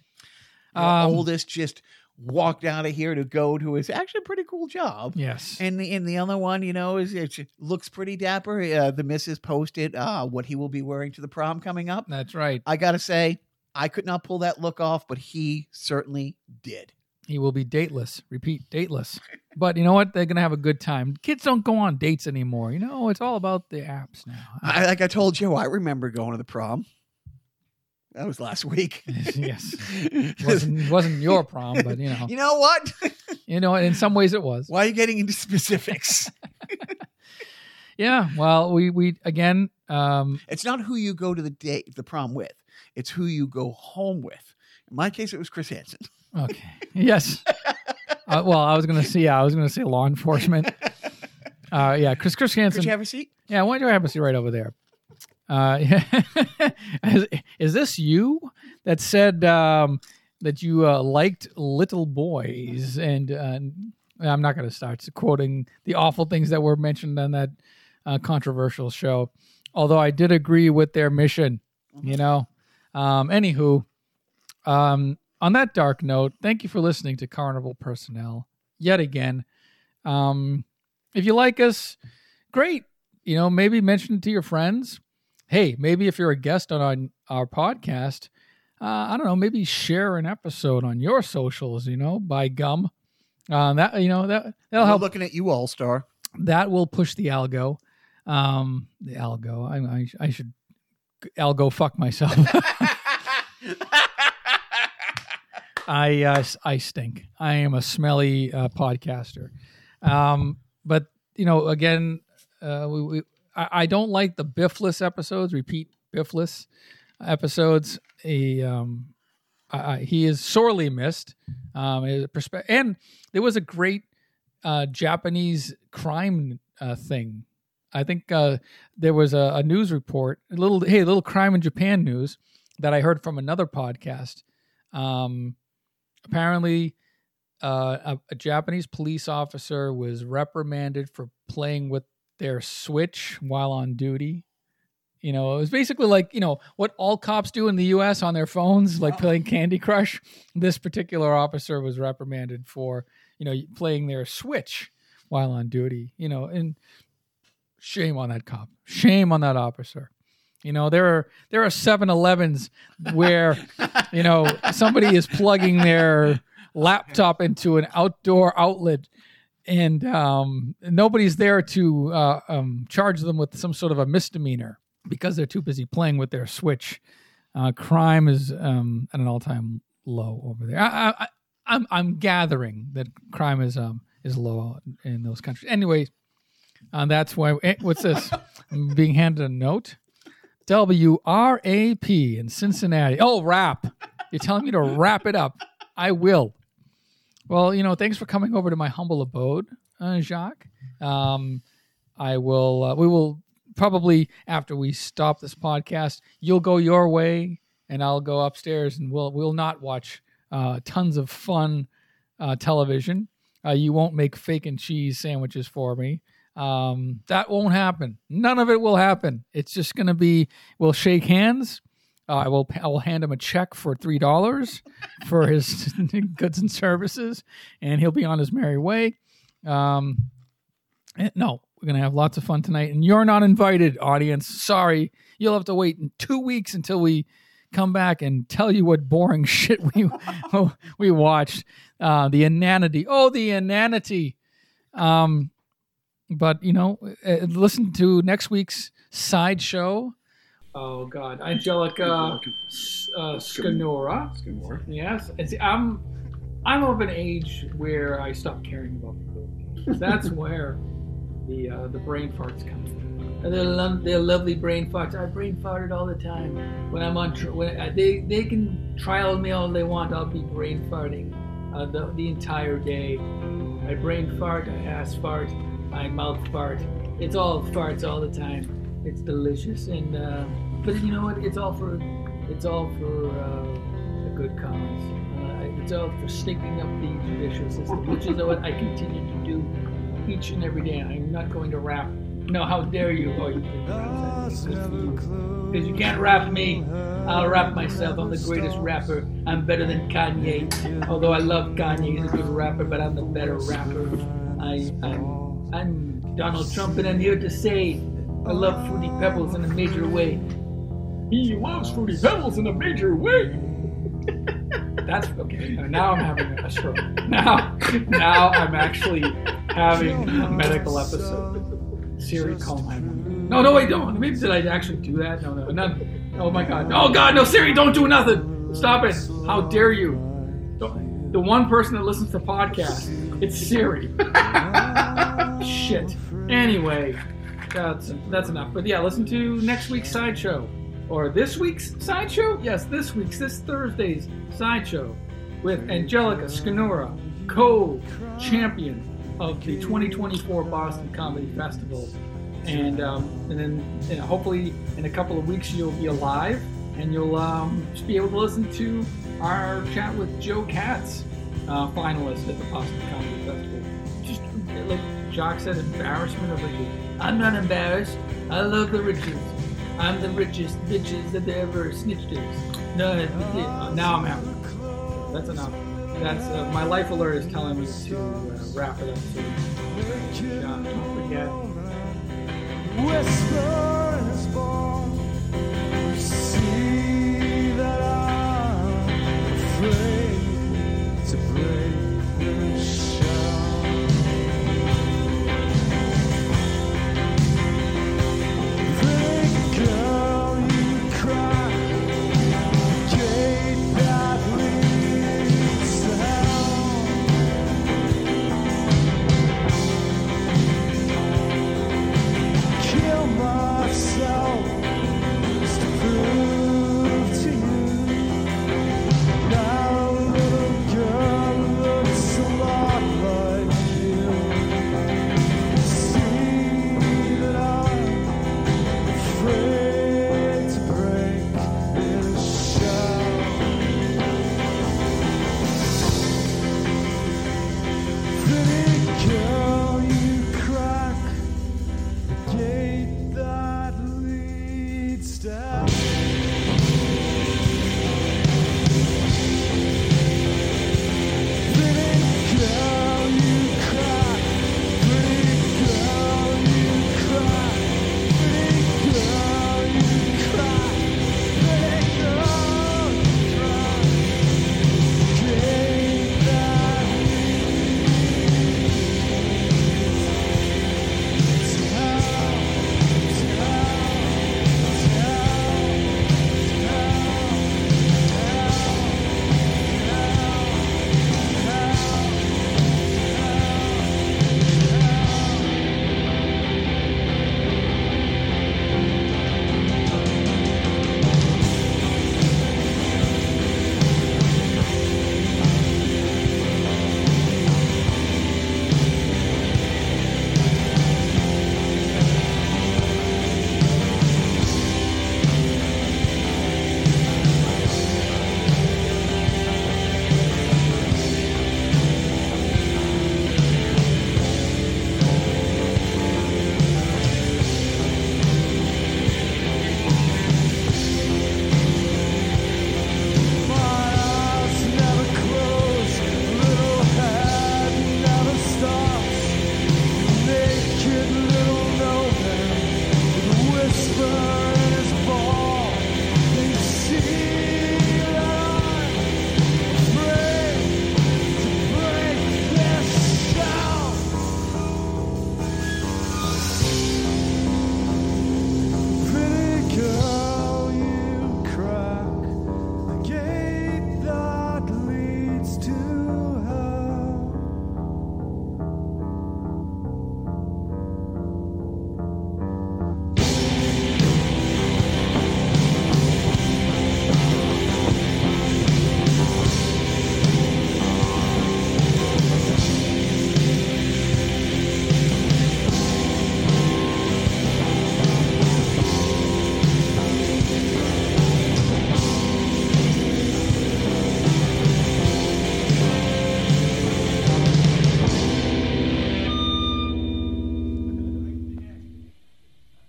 The Um, oldest just walked out of here to go to his actually a pretty cool job. Yes. And the, and the other one, you know, is it looks pretty dapper. Uh, the missus posted uh, what he will be wearing to the prom coming up. That's right. I got to say, I could not pull that look off, but he certainly did. He will be dateless. Repeat, dateless. But you know what? They're going to have a good time. Kids don't go on dates anymore. You know, it's all about the apps now. I, like I told Joe, I remember going to the prom. That was last week. Yes. It wasn't, it wasn't your prom, but you know. You know what? You know, in some ways it was. Why are you getting into specifics? Yeah. Well, we, we again, um, It's not who you go to the date, the prom with. It's who you go home with. In my case, it was Chris Hansen. okay. Yes. Uh, well, I was going to say, yeah, I was going to say law enforcement. Uh, yeah. Chris, Chris Hansen. Could you have a seat? Yeah. Why do I have a seat right over there? Uh, yeah. is, is this you that said um, that you uh, liked little boys? And uh, I'm not going to start quoting the awful things that were mentioned on that uh, controversial show. Although I did agree with their mission, you know. Um, anywho, um, on that dark note, thank you for listening to Carnival Personnel yet again. Um, if you like us, great. You know, maybe mention it to your friends. Hey, maybe if you're a guest on our, our podcast, uh, I don't know, maybe share an episode on your socials, you know, by gum. Uh, that, you know, that, that'll I'm help. looking at you, All-Star. That will push the algo. Um, the algo. I, I, I should I'll go fuck myself. I uh, I stink. I am a smelly uh, podcaster. Um, but you know, again, uh, we, we I, I don't like the Biffless episodes. Repeat Biffless episodes. A um, I, I, he is sorely missed. Um, his perspe- and there was a great uh, Japanese crime uh, thing. I think uh, there was a, a news report, a little hey, a little crime in Japan news that I heard from another podcast. Um, apparently, uh, a, a Japanese police officer was reprimanded for playing with their Switch while on duty. You know, it was basically like, you know, what all cops do in the U S on their phones, like playing Candy Crush. This particular officer was reprimanded for, you know, playing their Switch while on duty, you know, and shame on that cop. Shame on that officer. You know, there are there are seven elevens where, you know, somebody is plugging their laptop into an outdoor outlet and um, nobody's there to uh, um, charge them with some sort of a misdemeanor because they're too busy playing with their Switch. Uh, crime is um, at an all-time low over there. I, I, I'm I'm gathering that crime is um is low in those countries. Anyway, uh, that's why. What's this? I'm being handed a note. W R A P in Cincinnati. Oh, wrap. You're telling me to wrap it up. I will. Well, you know, thanks for coming over to my humble abode, uh, Jacques. Um, I will, uh, we will probably, after we stop this podcast, you'll go your way and I'll go upstairs and we'll, we'll not watch uh, tons of fun uh, television. Uh, you won't make fake and cheese sandwiches for me. Um, that won't happen. None of it will happen. It's just going to be, we'll shake hands. Uh, I will, I will hand him a check for three dollars for his goods and services, and he'll be on his merry way. Um, and no, we're going to have lots of fun tonight, and you're not invited, audience. Sorry. You'll have to wait in two weeks until we come back and tell you what boring shit we, we watched. Uh, the inanity. Oh, the inanity. Um, But, you know, uh, listen to next week's sideshow. Oh, God. Angelica uh, Scanora. Scanora. Yes. And see, I'm, I'm of an age where I stopped caring about people. That's where the uh, the brain farts come from. And they're, lo- they're lovely brain farts. I brain farted all the time. When I'm on, tr- when I, they, they can trial me all they want. I'll be brain farting uh, the, the entire day. I brain fart, I ass fart. I mouth fart. It's all farts all the time. It's delicious, and uh, but you know what? It's all for it's all for uh, a good cause. Uh, it's all for stinking up the judicial system, which is what I continue to do each and every day. I'm not going to rap. No, how dare you? Oh, you because you can't rap me. I'll rap myself. I'm the greatest rapper. I'm better than Kanye. Although I love Kanye, he's a good rapper, but I'm the better rapper. I I'm. I'm Donald Trump, and I'm here to say I love Fruity Pebbles in a major way. He loves Fruity Pebbles in a major way. That's okay. Now I'm having a stroke. Now, now I'm actually having a medical episode. Siri, call my mom. No, no, wait, don't. Maybe did I actually do that? No, no, no. Oh my God. Oh God, no, Siri, don't do nothing. Stop it. How dare you? The one person that listens to podcasts, it's Siri. Shit. Anyway, that's that's enough. But yeah, listen to next week's sideshow. Or this week's sideshow? Yes, this week's, this Thursday's sideshow with Angelica Scanora, co-champion of the twenty twenty-four Boston Comedy Festival. And um, and then you know, hopefully in a couple of weeks you'll be alive and you'll um, just be able to listen to our chat with Joe Katz, uh, finalist at the Boston Comedy Festival. Just like Jacques said, embarrassment of riches. I'm not embarrassed. I love the riches. I'm the richest bitches that they ever snitched is. No, uh, now I'm happy. That's enough. That's uh, my life alert is telling me to uh, wrap it up soon. Uh, don't forget. Whisper.